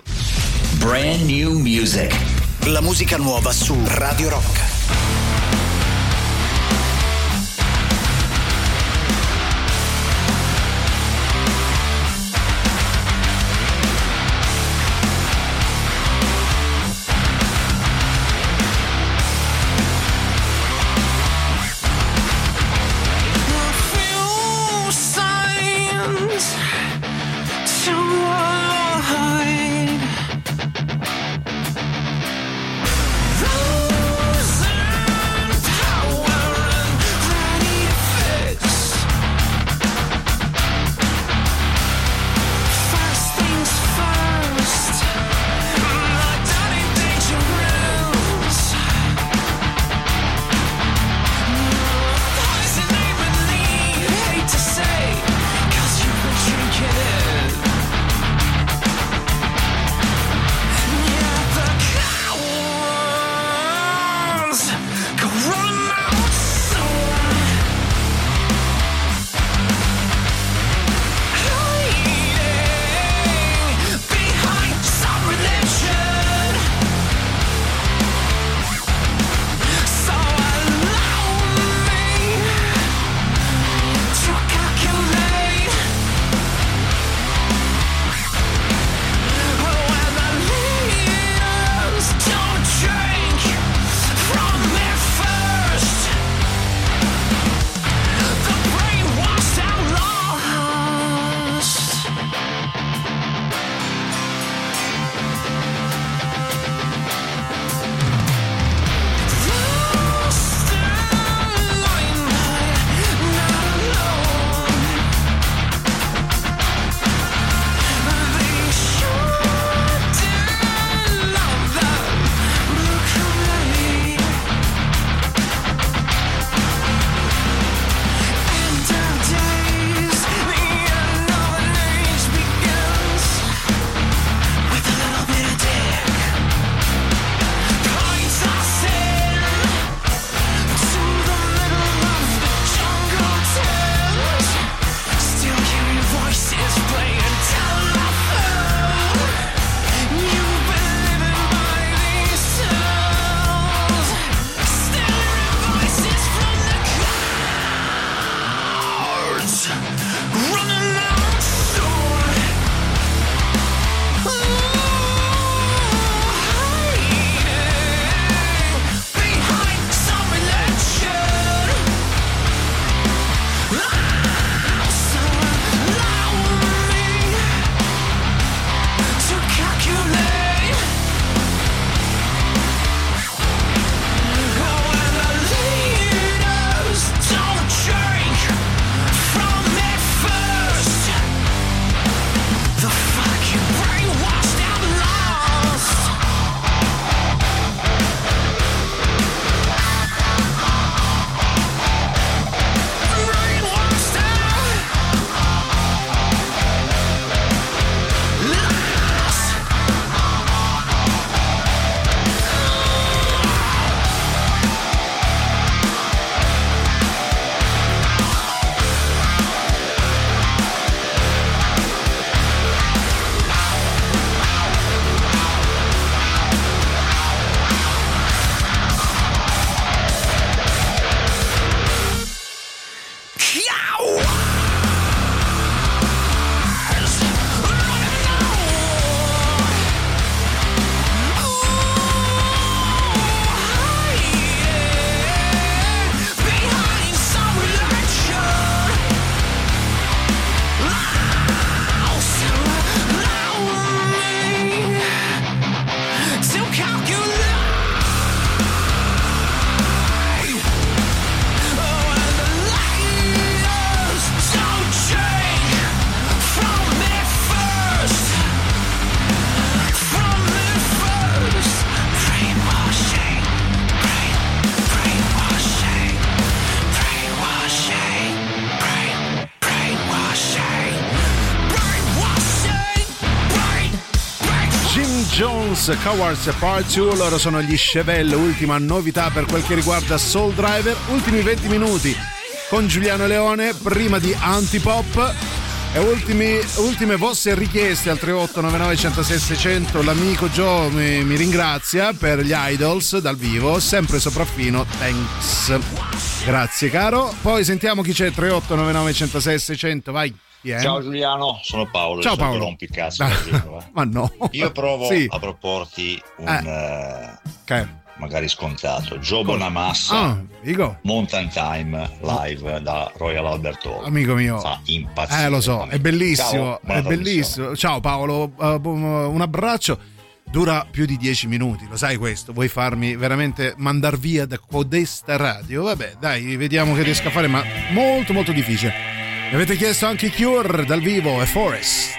Brand new music. La musica nuova su Radio Rock. Rose Idols, Cowards Part due, loro sono gli Chevelle, ultima novità per quel che riguarda Soul Driver, ultimi venti minuti con Giuliano Leone, prima di Antipop e ultimi, ultime vostre richieste al tre otto nove nove uno zero sei sei zero zero. L'amico Joe mi, mi ringrazia per gli Idols dal vivo, sempre sopraffino, thanks, grazie caro. Poi sentiamo chi c'è, tre otto nove nove uno zero sei sei zero zero, vai. Yeah. Ciao Giuliano, sono Paolo. Ciao Paolo. Rompi il cazzo. Ah, arrivo, eh. ma no. Io provo sì. a proporti un eh. Okay. magari scontato. Joe Bonamassa, ah, dico. Mountain Time live da Royal Albert Hall. Amico mio. Fa impazzire. Eh lo so, è bellissimo, Ciao, è bellissimo. Ciao Paolo, uh, un abbraccio. Dura più di dieci minuti, lo sai questo? Vuoi farmi veramente mandar via da codesta radio? Vabbè, dai, vediamo che riesco a fare, ma molto molto difficile. Mi avete chiesto anche Cure dal vivo e Forest.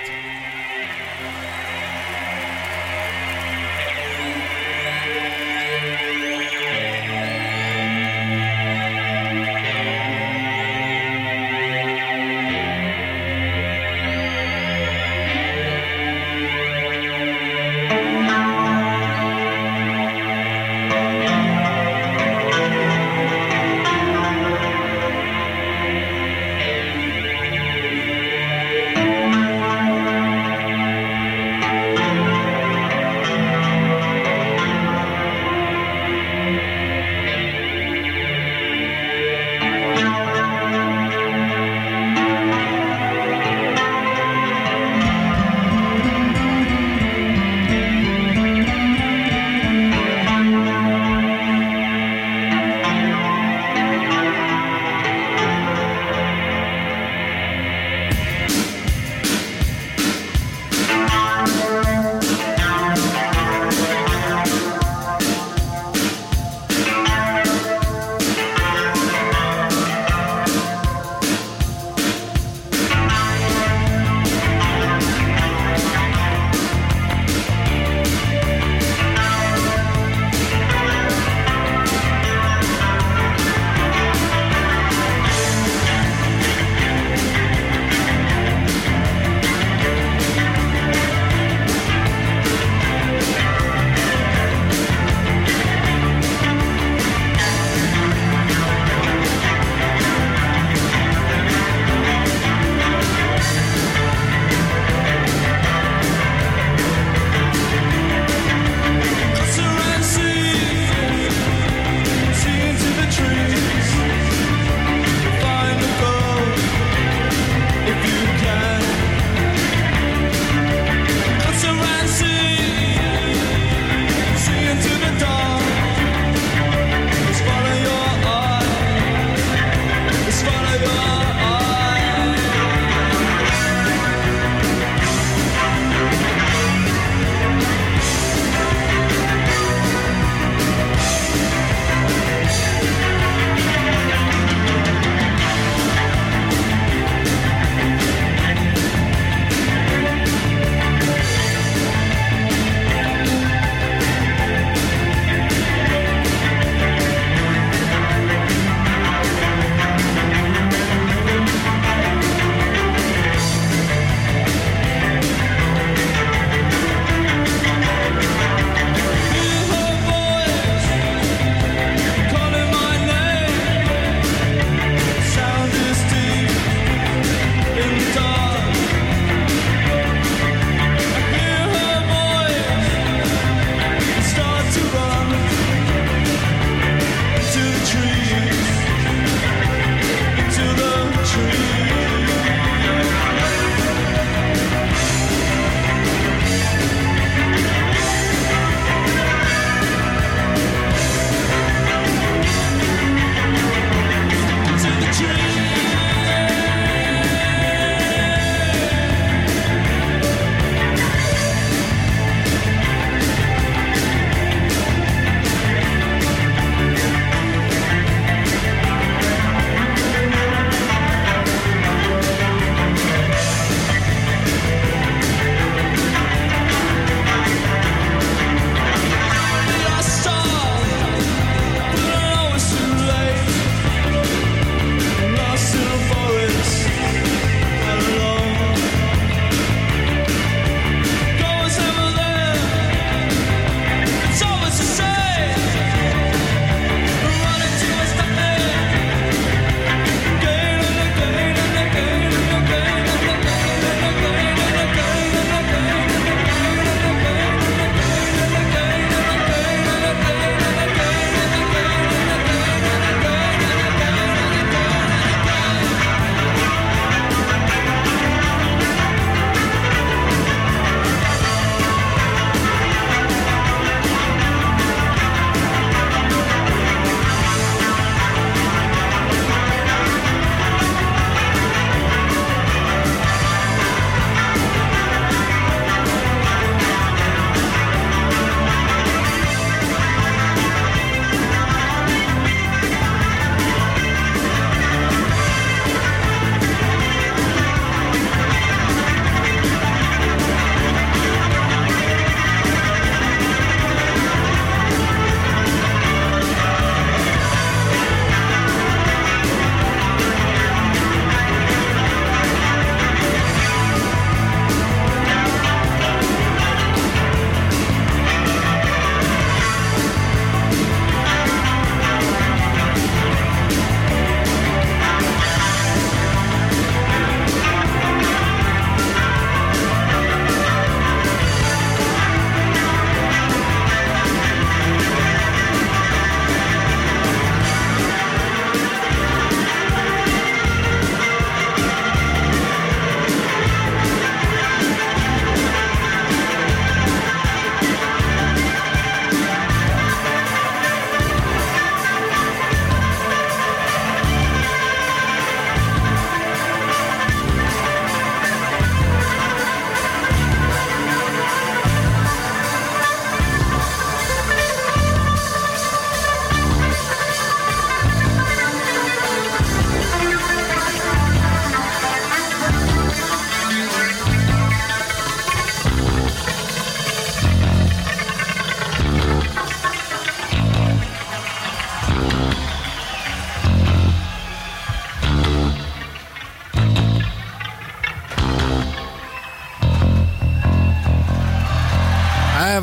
Thank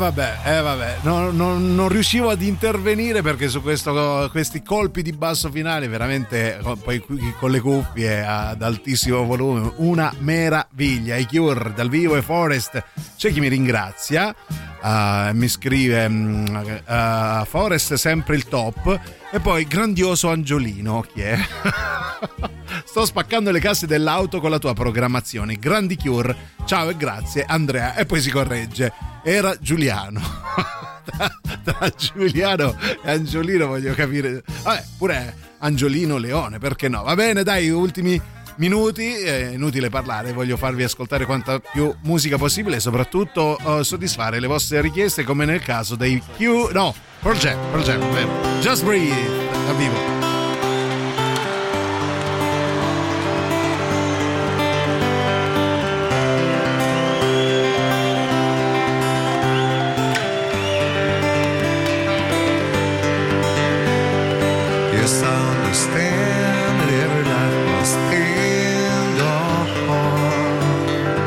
vabbè, eh vabbè, non, non, non riuscivo ad intervenire perché su questo, questi colpi di basso finale veramente poi con le cuffie ad altissimo volume, una meraviglia. I Cure dal vivo e Forest, c'è chi mi ringrazia, uh, mi scrive uh, Forest sempre il top e poi grandioso Angiolino, chi è? Sto spaccando le casse dell'auto con la tua programmazione, grandi Cure, ciao e grazie Andrea, e poi si corregge, era Giuliano. tra, tra Giuliano e Angiolino voglio capire, vabbè, pure Angiolino Leone, perché no? Va bene, dai, ultimi minuti, è inutile parlare, voglio farvi ascoltare quanta più musica possibile e soprattutto uh, soddisfare le vostre richieste, come nel caso dei Q, no, Pearl Jam, Pearl Jam, vero? Just Breathe dal vivo. Yes, I understand that every life must end on.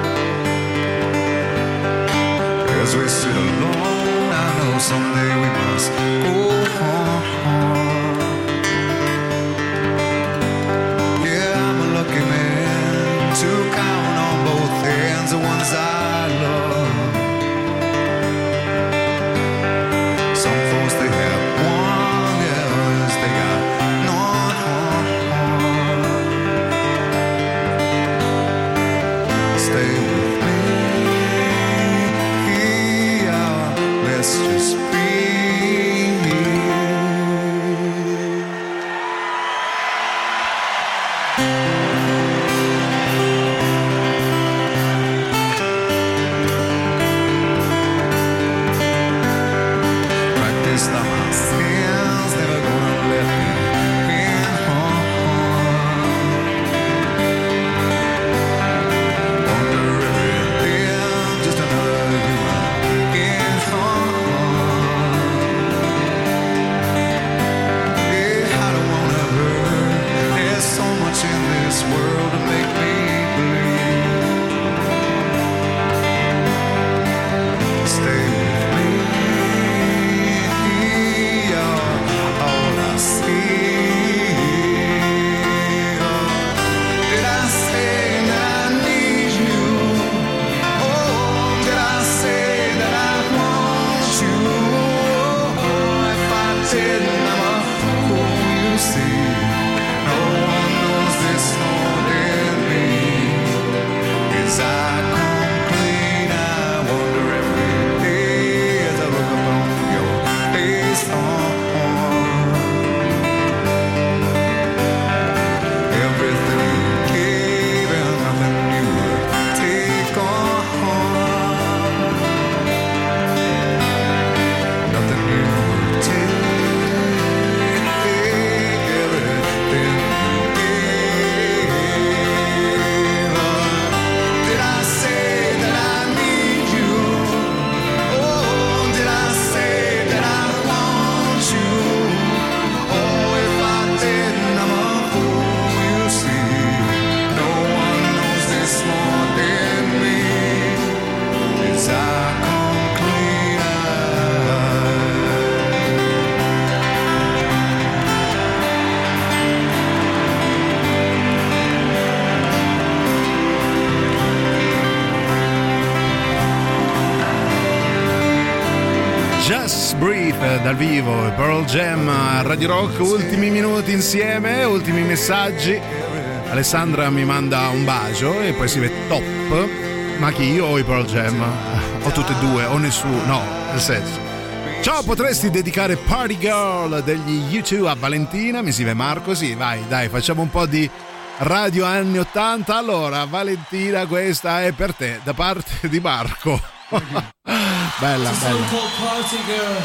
As we sit alone, I know someday we must go on. Yeah, I'm a lucky man to count on both hands the ones I love. Some folks they have one, the others they got none. Stay with me, yeah, let's just be. Practice my sins, never gonna let me in harm. Wonder everything, just another human in harm. Yeah, I don't wanna hurt. There's so much in this world to make me believe. Stay with me, you're all I see. Did I say that I need you? Oh, did I say that I want you? Oh, if I didn't, I'm a fool, you see. No one knows this more than me. As I come clean, I wonder every day as I look upon your face. Oh, everything you gave and nothing you would take on. Nothing you would take. Everything you gave. Did I say that I need you? Oh, did I say that I want you? Oh, if I didn't, I'm a fool, you see. No one knows this more than me. As I come clean, Just Breathe dal vivo, Pearl Jam a Radio Rock, ultimi minuti insieme, ultimi messaggi. Alessandra mi manda un bacio e poi si vede top. Ma chi, io o i Pearl Jam? O tutte e due o nessuno? No, nel senso. Ciao, potresti dedicare Party Girl degli U due a Valentina? Mi si vede Marco, sì, vai, dai, facciamo un po' di radio anni ottanta. Allora, Valentina, questa è per te, da parte di Marco. Bella, It's a bella. song called Party Girl.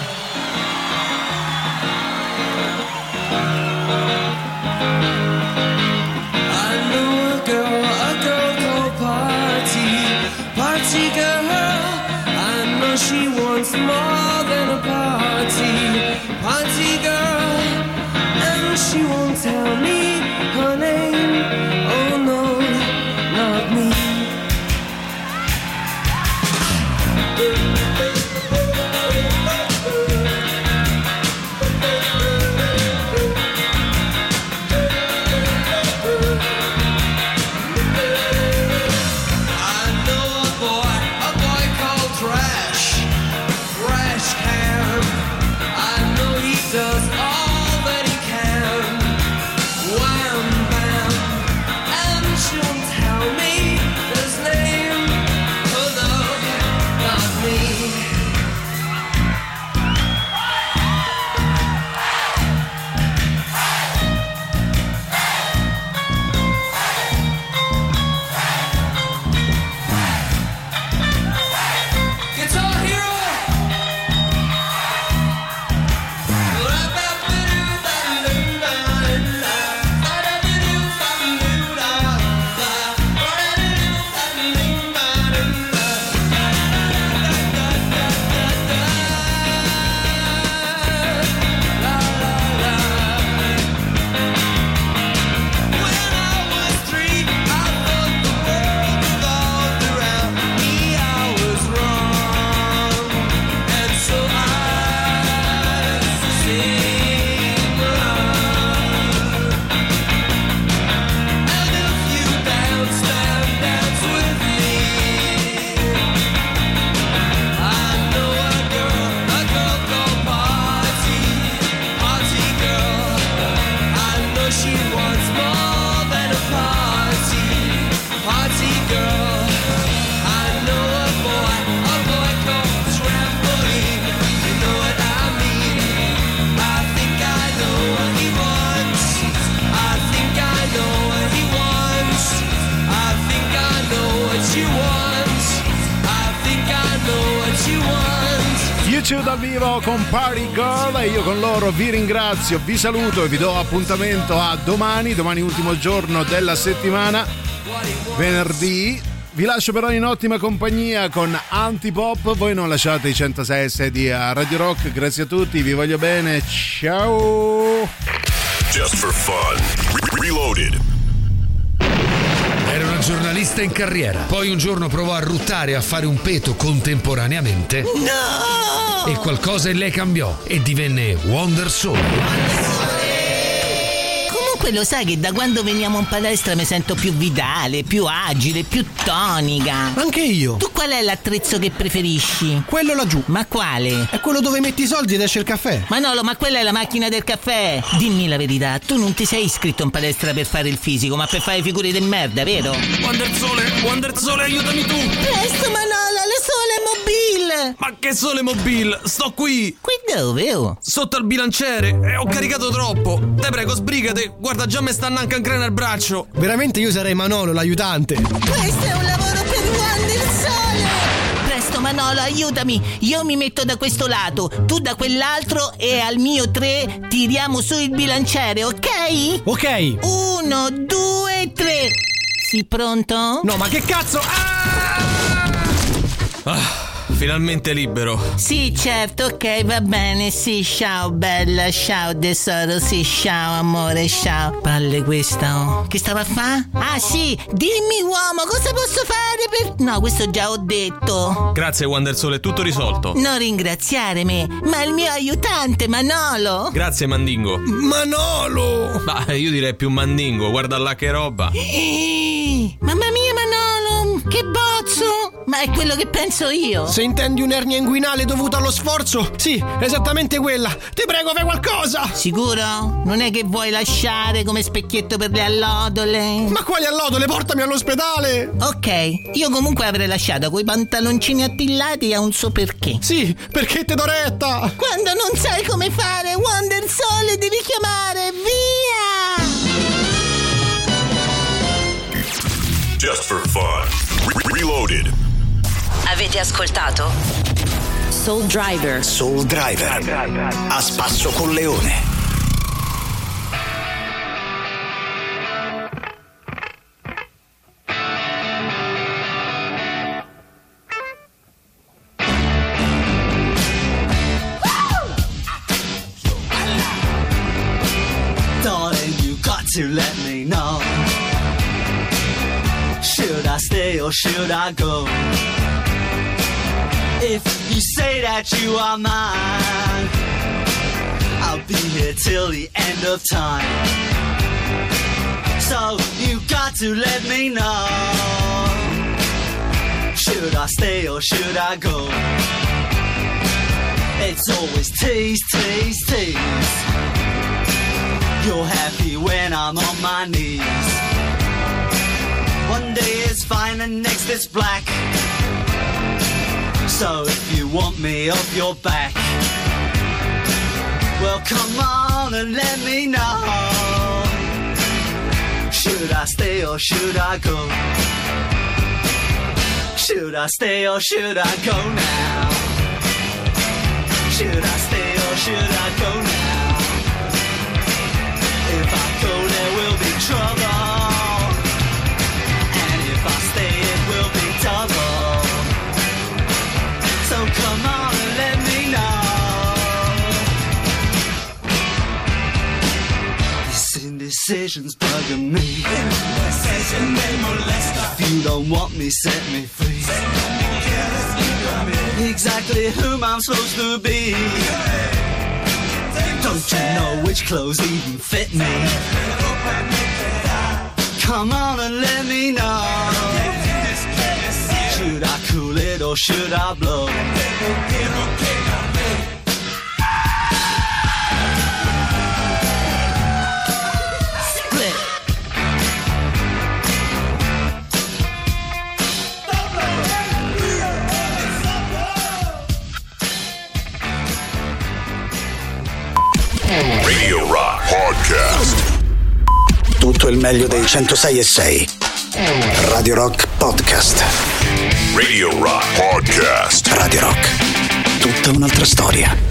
I know a girl, a girl called Party, Party Girl. I know she wants more than a party, Party Girl. And she won't tell me her name, oh no, not me. U dal vivo con Party Girl e io con loro vi ringrazio, vi saluto e vi do appuntamento a domani, domani ultimo giorno della settimana, venerdì. Vi lascio però in ottima compagnia con Antipop, voi non lasciate i centosei e sei di Radio Rock, grazie a tutti, vi voglio bene, ciao! Just for fun. Reloaded. Era una giornalista in carriera, poi un giorno provò a ruttare e a fare un peto contemporaneamente. No! E qualcosa in lei cambiò e divenne Wonder Soul. Comunque lo sai che da quando veniamo in palestra mi sento più vitale, più agile, più tonica. Anche io. Tu qual è l'attrezzo che preferisci? Quello laggiù. Ma quale? È quello dove metti i soldi ed esce il caffè. Manolo, ma quella è la macchina del caffè. Dimmi la verità, tu non ti sei iscritto in palestra per fare il fisico, ma per fare figure di merda, vero? Wonder Sole, Wonder Sole, aiutami tu. Presto Manolo, le sole mobile. Ma che Sole mobile? Sto qui. Qui dove, oh? Sotto al bilanciere e ho caricato troppo. Te prego, sbrigate. Guarda, già mi stanno anche ancora nel braccio. Veramente io sarei Manolo, l'aiutante. Questo è un lavoro per Wonder Sole. Presto Manolo, aiutami. Io mi metto da questo lato, tu da quell'altro e al mio tre tiriamo su il bilanciere, ok? Ok. Uno, due, tre. Sei pronto? No, ma che cazzo? Ah! Ah. Finalmente libero. Sì, certo, ok, va bene. Sì, ciao bella, ciao tesoro, sì, ciao amore, ciao. Palle questa, oh. Che stava a fare? Ah sì, dimmi uomo, cosa posso fare per... No, questo già ho detto. Grazie Wonder Sole, è tutto risolto. Non ringraziare me, ma il mio aiutante Manolo. Grazie Mandingo. Manolo! Ma io direi più Mandingo, guarda là che roba. Eeeh, mamma mia Manolo, che bozzo! Ma è quello che penso io. Se intendi un'ernia inguinale dovuta allo sforzo, sì, esattamente quella. Ti prego, fai qualcosa. Sicuro? Non è che vuoi lasciare come specchietto per le allodole? Ma quali allodole? Portami all'ospedale. Ok, io comunque avrei lasciato quei pantaloncini attillati a un suo perché. Sì, perché te do retta. Quando non sai come fare, Wonder Sole devi chiamare, via. Just for fun. Reloaded. Avete ascoltato Soul Driver. Soul Driver. A spasso con Leone. Darling, you got to let me know. Should I stay or should I go? If you say that you are mine, I'll be here till the end of time. So you got to let me know. Should I stay or should I go? It's always tease, tease, tease. You're happy when I'm on my knees. One day is fine and next it's black. So if you want me off your back, well come on and let me know. Should I stay or should I go? Should I stay or should I go now? Should I stay or should I go now? If I go there will be trouble, and if I stay it will be double. So come on and let me know. This indecision's bugging me. If you don't want me, set me free. Exactly whom I'm supposed to be. Don't you know which clothes even fit me? Come on and let me know. Should I cool it or should I blow? Split. Radio Rock Podcast. Tutto il meglio dei centosei e sei. Radio Rock Podcast. Radio Rock Podcast. Radio Rock. Tutta un'altra storia.